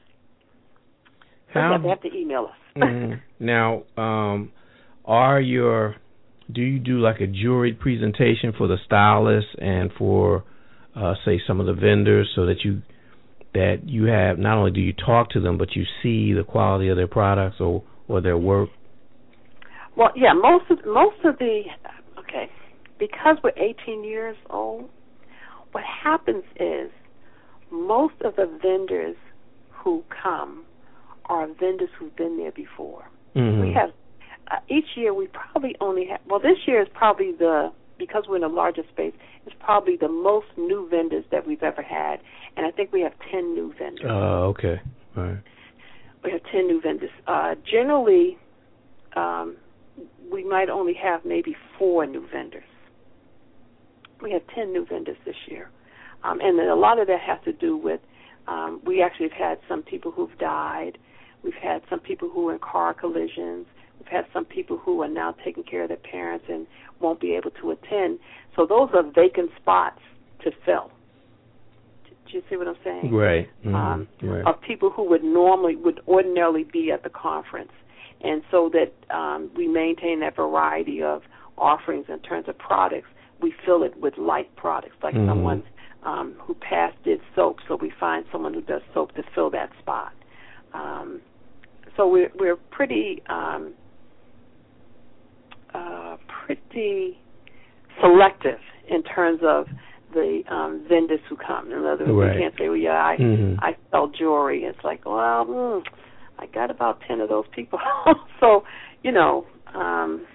How, they have to email us. mm, now, um, are your do you do like a jewelry presentation for the stylists and for uh, say, some of the vendors, so that you that you have not only do you talk to them, but you see the quality of their products or, or their work? Well, yeah, most of most of the okay, because we're eighteen years old. What happens is most of the vendors who come are vendors who've been there before. Mm-hmm. We have uh, each year we probably only have. Well, this year is probably the because we're in a larger space. It's probably the most new vendors that we've ever had, and I think we have ten new vendors. Oh, uh, okay, all right. We have ten new vendors. Uh, generally, um, we might only have maybe four new vendors. We have ten new vendors this year, um, and then a lot of that has to do with um, we actually have had some people who've died. We've had some people who are in car collisions. We've had some people who are now taking care of their parents and won't be able to attend. So those are vacant spots to fill. Do you see what I'm saying? Right. Mm-hmm. Um, right. Of people who would normally, would ordinarily be at the conference. And so that um, we maintain that variety of offerings in terms of products. We fill it with light products, like mm-hmm. someone um, who passed did soap, so we find someone who does soap to fill that spot. Um, so we're we're pretty um, uh, pretty selective in terms of the um, vendors who come. In other words, right. we can't say, well, yeah, I mm-hmm. I sell jewelry. It's like, well, mm, I got about ten of those people. So, you know, um,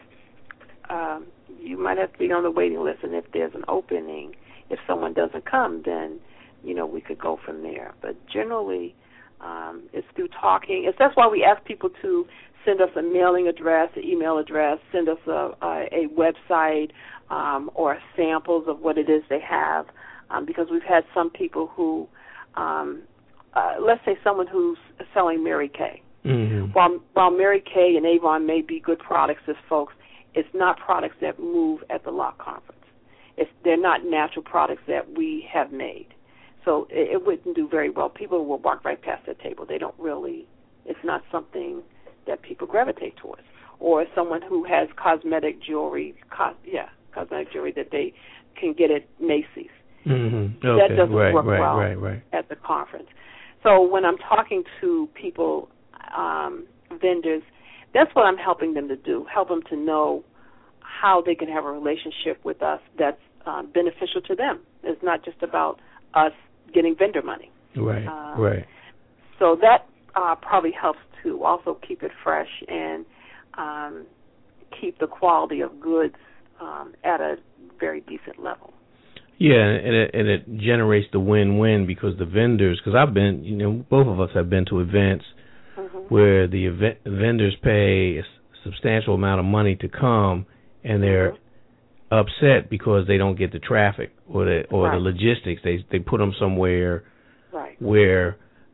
um, you might have to be on the waiting list, and if there's an opening, if someone doesn't come, then, you know, we could go from there. But generally, um, it's through talking. It's, that's why we ask people to send us a mailing address, an email address, send us a, a, a website um, or samples of what it is they have, um, because we've had some people who, um, uh, let's say someone who's selling Mary Kay. Mm-hmm. While, while Mary Kay and Avon may be good products as folks, it's not products that move at the Lock Conference. It's, they're not natural products that we have made. So it, it wouldn't do very well. People will walk right past that table. They don't really, it's not something that people gravitate towards. Or someone who has cosmetic jewelry, cos, yeah, cosmetic jewelry that they can get at Macy's. Mm-hmm. Okay. That doesn't right, work right, well right, right. at the conference. So when I'm talking to people, um, vendors, that's what I'm helping them to do, help them to know how they can have a relationship with us that's uh, beneficial to them. It's not just about us getting vendor money. Right, uh, right. So that uh, probably helps to also keep it fresh and um, keep the quality of goods um, at a very decent level. Yeah, and it, and it generates the win-win because the vendors, because I've been, you know, both of us have been to events mm-hmm. where the event, vendors pay a substantial amount of money to come, and they're mm-hmm. upset because they don't get the traffic or the or right. the logistics. They they put them somewhere right. where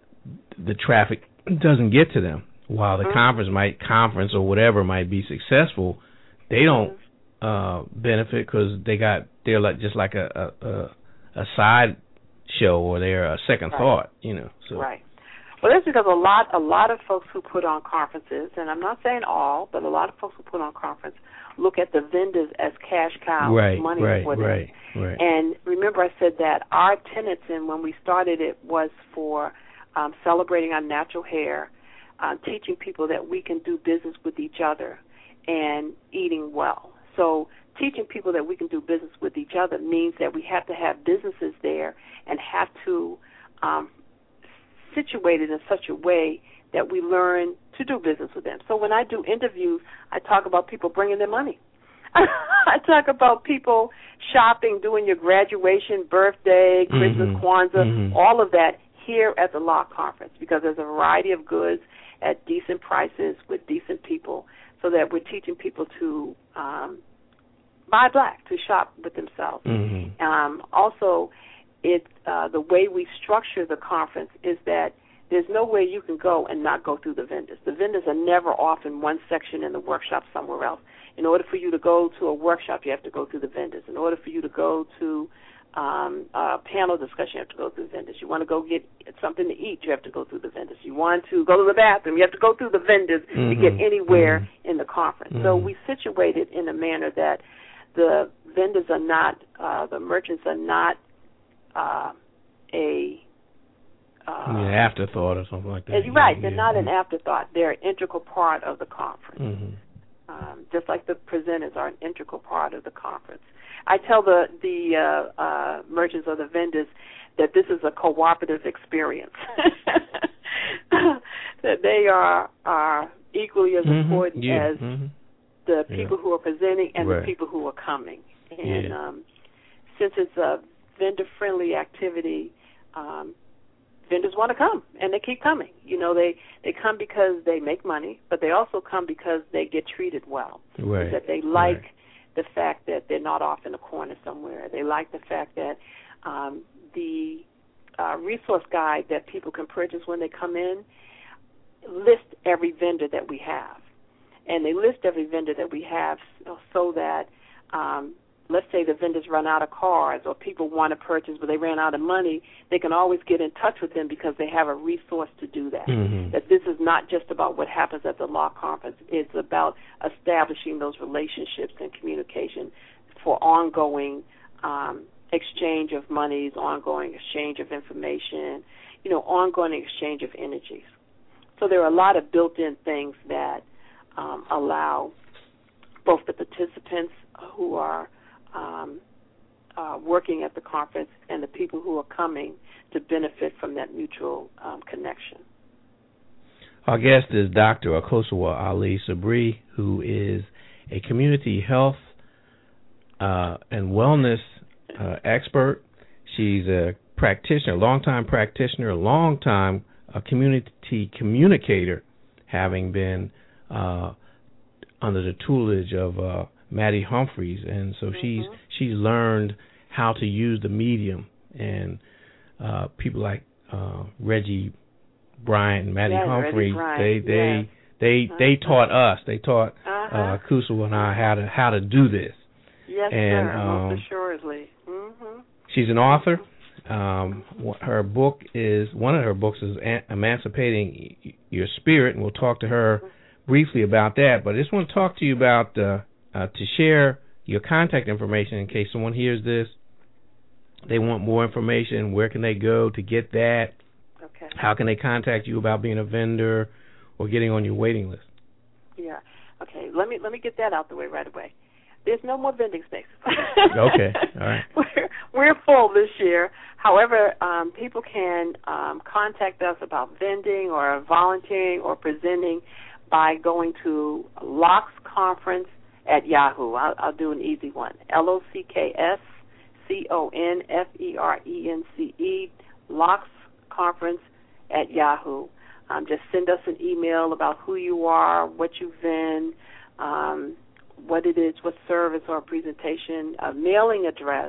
the traffic doesn't get to them. While the mm-hmm. conference might conference or whatever might be successful, they don't mm-hmm. uh, benefit because they got they're like just like a a, a, a side show or they're a second right. thought, you know. So. Right. Well, that's because a lot a lot of folks who put on conferences, and I'm not saying all, but a lot of folks who put on conference look at the vendors as cash cows, right, money right, for them. Right, right. And remember I said that our tenets, and when we started it, was for um, celebrating our natural hair, uh, teaching people that we can do business with each other, and eating well. So teaching people that we can do business with each other means that we have to have businesses there and have to um, situate it in such a way that we learn to do business with them. So when I do interviews, I talk about people bringing their money. I talk about people shopping, doing your graduation, birthday, Christmas, mm-hmm. Kwanzaa, mm-hmm. all of that here at the Lock Conference, because there's a variety of goods at decent prices with decent people, so that we're teaching people to um, buy black, to shop with themselves. Mm-hmm. Um, also, it uh, the way we structure the conference is that there's no way you can go and not go through the vendors. The vendors are never off in one section in the workshop somewhere else. In order for you to go to a workshop, you have to go through the vendors. In order for you to go to um, a panel discussion, you have to go through the vendors. You want to go get something to eat, you have to go through the vendors. You want to go to the bathroom, you have to go through the vendors mm-hmm. to get anywhere mm-hmm. in the conference. Mm-hmm. So we situate it in a manner that the vendors are not, uh, the merchants are not uh, a uh, an afterthought or something like that. Right, yeah, they're yeah. not an afterthought. They're an integral part of the conference. Mm-hmm. Um, just like the presenters are an integral part of the conference. I tell the the uh, uh, merchants or the vendors that this is a cooperative experience. That they are are equally as mm-hmm. important yeah. as mm-hmm. the people yeah. who are presenting and right. the people who are coming. And yeah. um, since it's a vendor-friendly activity, um, vendors want to come, and they keep coming. You know, they, they come because they make money, but they also come because they get treated well. Right. That they like right. the fact that they're not off in a corner somewhere. They like the fact that um, the uh, resource guide that people can purchase when they come in list every vendor that we have. And they list every vendor that we have so, so that, um, let's say the vendors run out of cars or people want to purchase but they ran out of money, they can always get in touch with them because they have a resource to do that. Mm-hmm. That this is not just about what happens at the law conference. It's about establishing those relationships and communication for ongoing um, exchange of monies, ongoing exchange of information, you know, ongoing exchange of energies. So there are a lot of built-in things that um, allow both the participants who are um, uh, working at the conference and the people who are coming to benefit from that mutual um, connection. Our guest is Doctor Akosua Ali Sabri, who is a community health uh, and wellness uh, expert. She's a practitioner, a long-time practitioner, a long-time a community communicator, having been uh, under the tutelage of uh, Maddie Humphreys, and so mm-hmm. she's she's learned how to use the medium. And uh, people like uh, Reggie Bryant and Maddie yeah, Humphreys, they they yeah. they uh-huh. they taught us, they taught uh-huh. uh, Akosua and I how to how to do this. Yes, and, sir, um, most assuredly. Mm-hmm. She's an author. Um, her book is one of her books is Emancipating Your Spirit, and we'll talk to her briefly about that. But I just want to talk to you about uh, uh, to share your contact information in case someone hears this. They want more information. Where can they go to get that? Okay. How can they contact you about being a vendor or getting on your waiting list? Yeah. Okay. Let me let me get that out the way right away. There's no more vending spaces. Okay. All right. We're, we're full this year. However, um, people can um, contact us about vending or volunteering or presenting by going to Locks Conference at Yahoo. I'll, I'll do an easy one. L O C K S C O N F E R E N C E, Locks Conference at Yahoo. Um, just send us an email about who you are, what you vend, um, what it is, what service or presentation, a mailing address,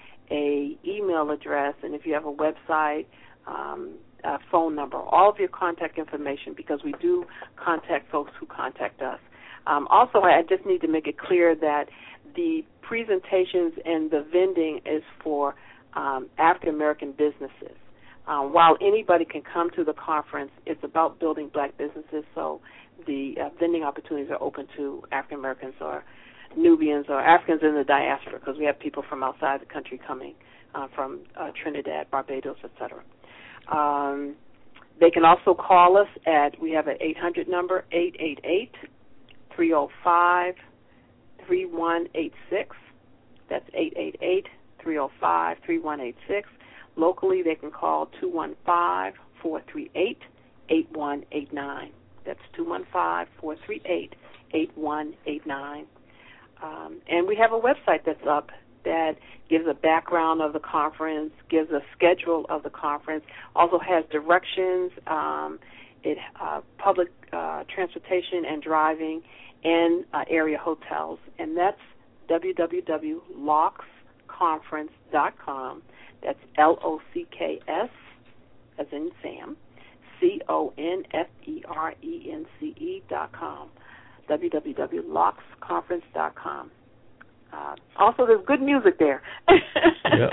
a email address, and if you have a website, um, a phone number, all of your contact information, because we do contact folks who contact us. Um, also, I just need to make it clear that the presentations and the vending is for um, African-American businesses. Um, while anybody can come to the conference, it's about building black businesses, so the uh, vending opportunities are open to African-Americans or Nubians or Africans in the diaspora, because we have people from outside the country coming, uh, from uh, Trinidad, Barbados, et cetera. Um, they can also call us at, we have an eight hundred number, eight eight eight, three oh five, three one eight six. That's eight eight eight, three oh five, three one eight six. Locally, they can call two one five, four three eight, eight one eight nine. That's two one five, four three eight, eight one eight nine. Um, and we have a website that's up that gives a background of the conference, gives a schedule of the conference, also has directions, um, it uh, public uh, transportation and driving, and uh, area hotels. And that's w w w dot locks conference dot com. That's L O C K S, as in Sam, C O N F E R E N C E dot com, w w w dot locks conference dot com. Uh, also, there's good music there. Yep.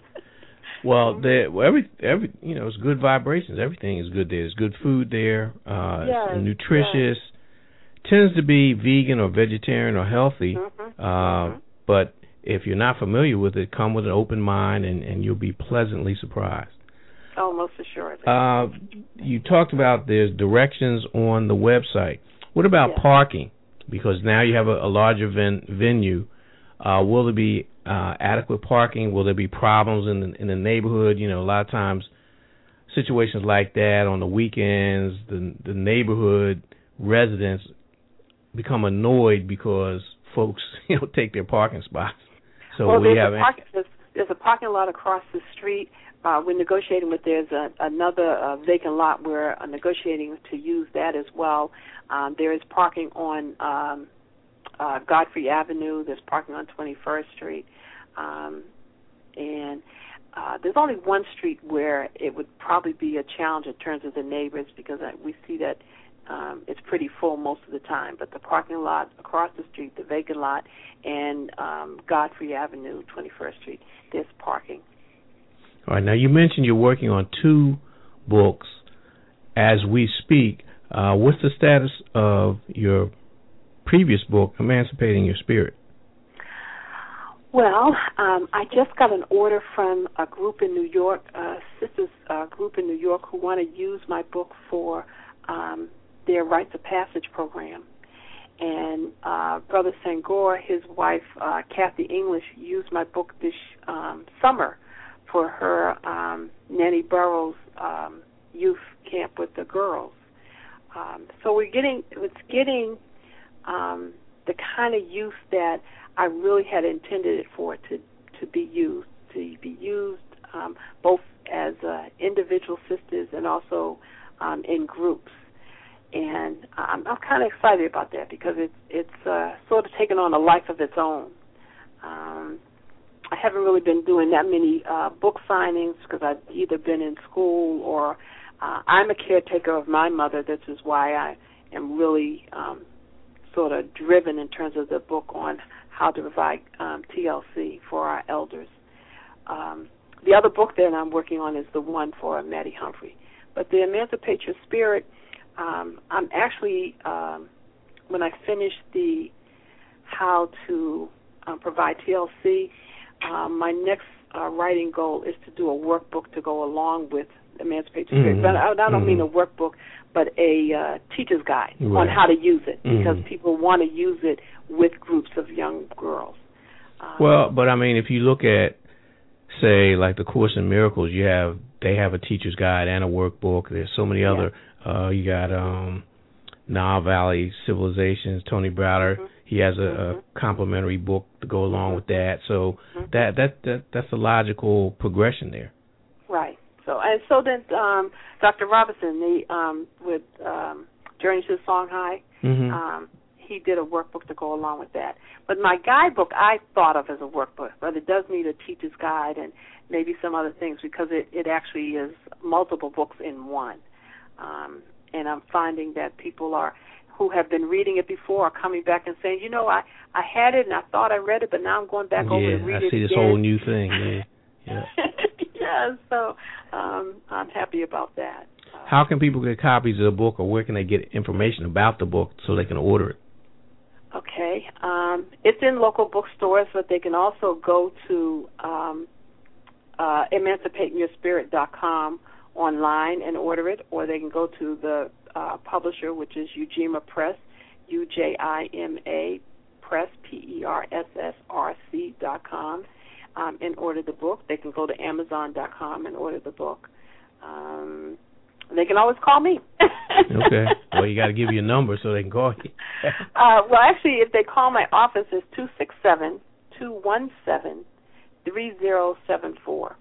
Well, there, well, every every you know, it's good vibrations. Everything is good there. There's good food there. Uh, yes, it's nutritious. Yes. Tends to be vegan or vegetarian or healthy, mm-hmm, uh, mm-hmm. but if you're not familiar with it, come with an open mind, and, and you'll be pleasantly surprised. Oh, most assuredly. Uh, you talked about there's directions on the website. What about yes. parking? Because now you have a, a larger ven- venue. Uh, will there be uh, adequate parking? Will there be problems in the, in the neighborhood? You know, a lot of times situations like that on the weekends, the, the neighborhood residents become annoyed because folks, you know, take their parking spots. So well, we there's, have a park, there's, there's a parking lot across the street. Uh, we're negotiating with, there's a, another uh, vacant lot. We're uh, negotiating to use that as well. Um, there is parking on um, uh, Godfrey Avenue. There's parking on twenty-first Street. Um, and uh, there's only one street where it would probably be a challenge in terms of the neighbors, because uh, we see that um, it's pretty full most of the time. But the parking lot across the street, the vacant lot, and um, Godfrey Avenue, twenty-first Street, there's parking. All right. Now, you mentioned you're working on two books as we speak. Uh, what's the status of your previous book, Emancipating Your Spirit? Well, um, I just got an order from a group in New York, a sisters uh, group in New York, who want to use my book for um, their Rites of Passage program. And uh, Brother Sangor, his wife, uh, Kathy English, used my book this um, summer for her um, Nanny Burroughs um, youth camp with the girls. Um, so we're getting, it's getting um, the kind of youth that I really had intended it for to, to be used, to be used um, both as uh, individual sisters and also um, in groups. And I'm, I'm kind of excited about that, because it's, it's uh, sort of taken on a life of its own. Um, I haven't really been doing that many uh, book signings, because I've either been in school or uh, I'm a caretaker of my mother. This is why I am really um, sort of driven in terms of the book on how to provide um, T L C for our elders. Um, the other book that I'm working on is the one for Maddie Humphrey. But the Emancipate Your Spirit, um, I'm actually, um, when I finish the how to um, provide T L C, um, my next uh, writing goal is to do a workbook to go along with Emancipate Your Spirit. Mm-hmm. But I, I don't mm-hmm. mean a workbook, but a uh, teacher's guide right. on how to use it, mm-hmm. because people want to use it with groups of young girls. Um, well, but I mean, if you look at, say, like the Course in Miracles, you have they have a teacher's guide and a workbook. There's so many yeah. other. Uh, you got um, Nile Valley Civilizations. Tony Browder. Mm-hmm. He has a, mm-hmm. a complimentary book to go along mm-hmm. with that. So mm-hmm. that, that that that's a logical progression there. Right. So and so then um, Doctor Robinson, the um, with um, Journey to Songhai, Mm-hmm. um, he did a workbook to go along with that. But my guidebook I thought of as a workbook, but it does need a teacher's guide and maybe some other things, because it, it actually is multiple books in one. Um, and I'm finding that people are who have been reading it before are coming back and saying, you know, I, I had it and I thought I read it, but now I'm going back yeah, over to read I it see again. this whole new thing. Yeah, yeah. yeah so um, I'm happy about that. Uh, How can people get copies of the book, or where can they get information about the book so they can order it? Okay. Um, it's in local bookstores, but they can also go to um, uh, emancipating your spirit dot com online and order it, or they can go to the uh, publisher, which is Ujima Press, U J I M A Press, P E R S S R C dot com, um, and order the book. They can go to amazon dot com and order the book. Um, they can always call me. Okay. Well, you got to give you a number so they can call you. uh, well, actually, if they call my office, it's two six seven, two one seven, three zero seven four.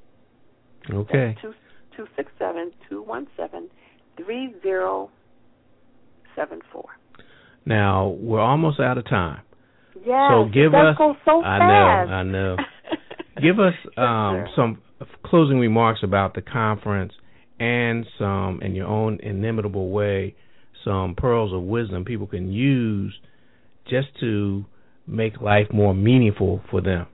Okay. Two two six seven, two one seven, three zero seven four. Now, we're almost out of time. Yes, so give that us, goes so I fast. know, I know. Give us um, yes, some closing remarks about the conference, and some, in your own inimitable way, some pearls of wisdom people can use just to make life more meaningful for them.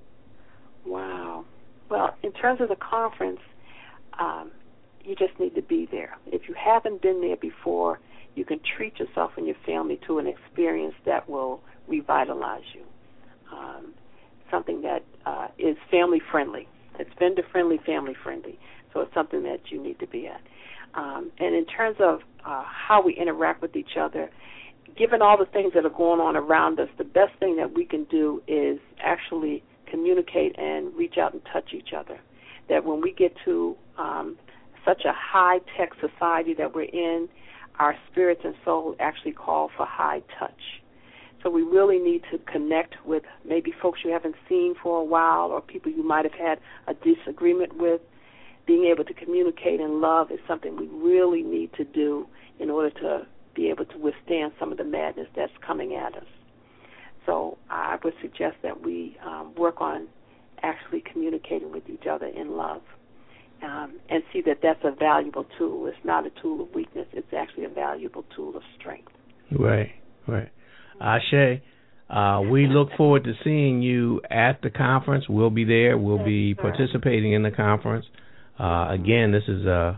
Wow. Well, in terms of the conference, um, you just need to be there. If you haven't been there before, you can treat yourself and your family to an experience that will revitalize you. Um, something that uh, is family friendly. It's vendor friendly, family friendly. So it's something that you need to be at. Um, and in terms of uh, how we interact with each other, given all the things that are going on around us, the best thing that we can do is actually communicate and reach out and touch each other. That when we get to um, such a high-tech society that we're in, our spirits and soul actually call for high touch. So we really need to connect with maybe folks you haven't seen for a while or people you might have had a disagreement with. Being able to communicate in love is something we really need to do in order to be able to withstand some of the madness that's coming at us. So I would suggest that we um, work on actually communicating with each other in love um, and see that that's a valuable tool. It's not a tool of weakness. It's actually a valuable tool of strength. Right, right. Ashe, uh, we look forward to seeing you at the conference. We'll be there. We'll yes, be sir. participating in the conference. Uh, again, this is a,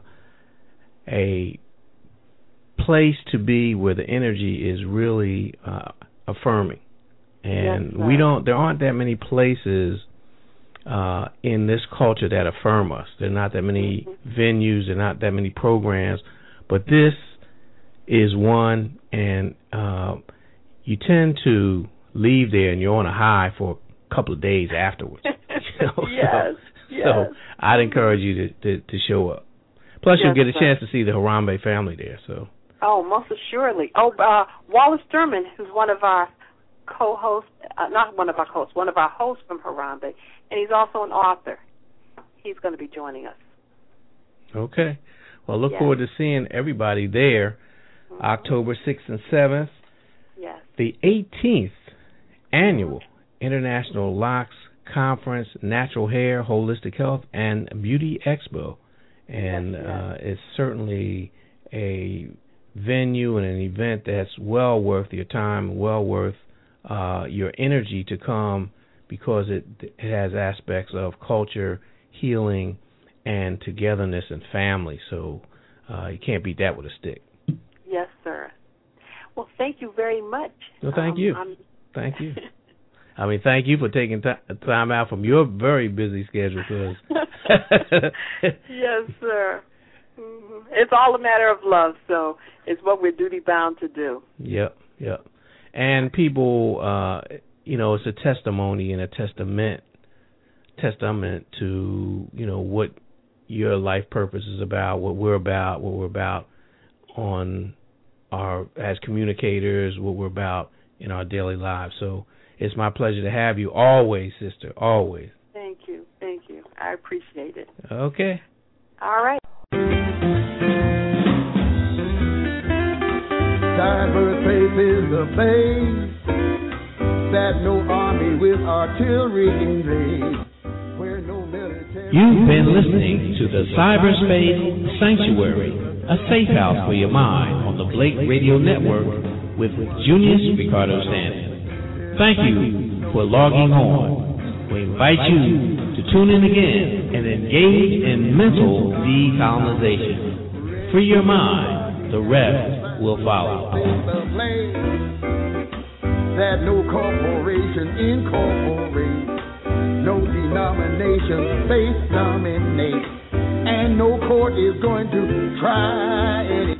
a place to be where the energy is really uh, affirming. And yes, we don't. There aren't that many places uh, in this culture that affirm us. There are not that many mm-hmm. venues. There are not that many programs. But this is one, and uh, you tend to leave there and you're on a high for a couple of days afterwards. You know? yes, so, yes. So I'd encourage you to, to, to show up. Plus, yes, you'll get a sir. chance to see the Harambe family there. So. Oh, most assuredly. Oh, uh, Wallace Sturman, who's one of our co-hosts, uh, not one of our hosts, one of our hosts from Harambe, and he's also an author. He's going to be joining us. Okay. Well, look yes. forward to seeing everybody there, mm-hmm. October sixth and seventh. Yes. The eighteenth Annual International Locks Conference, Natural Hair, Holistic Health, and Beauty Expo. And yes, yes. Uh, it's certainly a venue and an event that's well worth your time, well worth uh, your energy to come, because it, it has aspects of culture, healing, and togetherness and family. So uh, you can't beat that with a stick. Yes, sir. Well, thank you very much. Well, thank um, you. I'm Thank you. I mean, thank you for taking t- time out from your very busy schedule. Cause yes, sir. Mm-hmm. It's all a matter of love, so it's what we're duty bound to do. Yep, yep. And people, uh, you know, it's a testimony and a testament, testament to, you know, what your life purpose is about, what we're about, what we're about on our as communicators, what we're about in our daily lives. So it's my pleasure to have you always, sister, always. Thank you, thank you. I appreciate it. Okay. All right. Cyberspace is the place that no army with artillery invades, where no military... You've been listening to the Cyberspace Sanctuary, a safe house for your mind on the Blake Radio Network with Junius Ricardo Stanton. Thank you for logging on. We invite you to tune in again and engage in mental decolonization. Free your mind, the rest will follow. That no corporation incorporates, no denomination space dominates, and no court is going to try any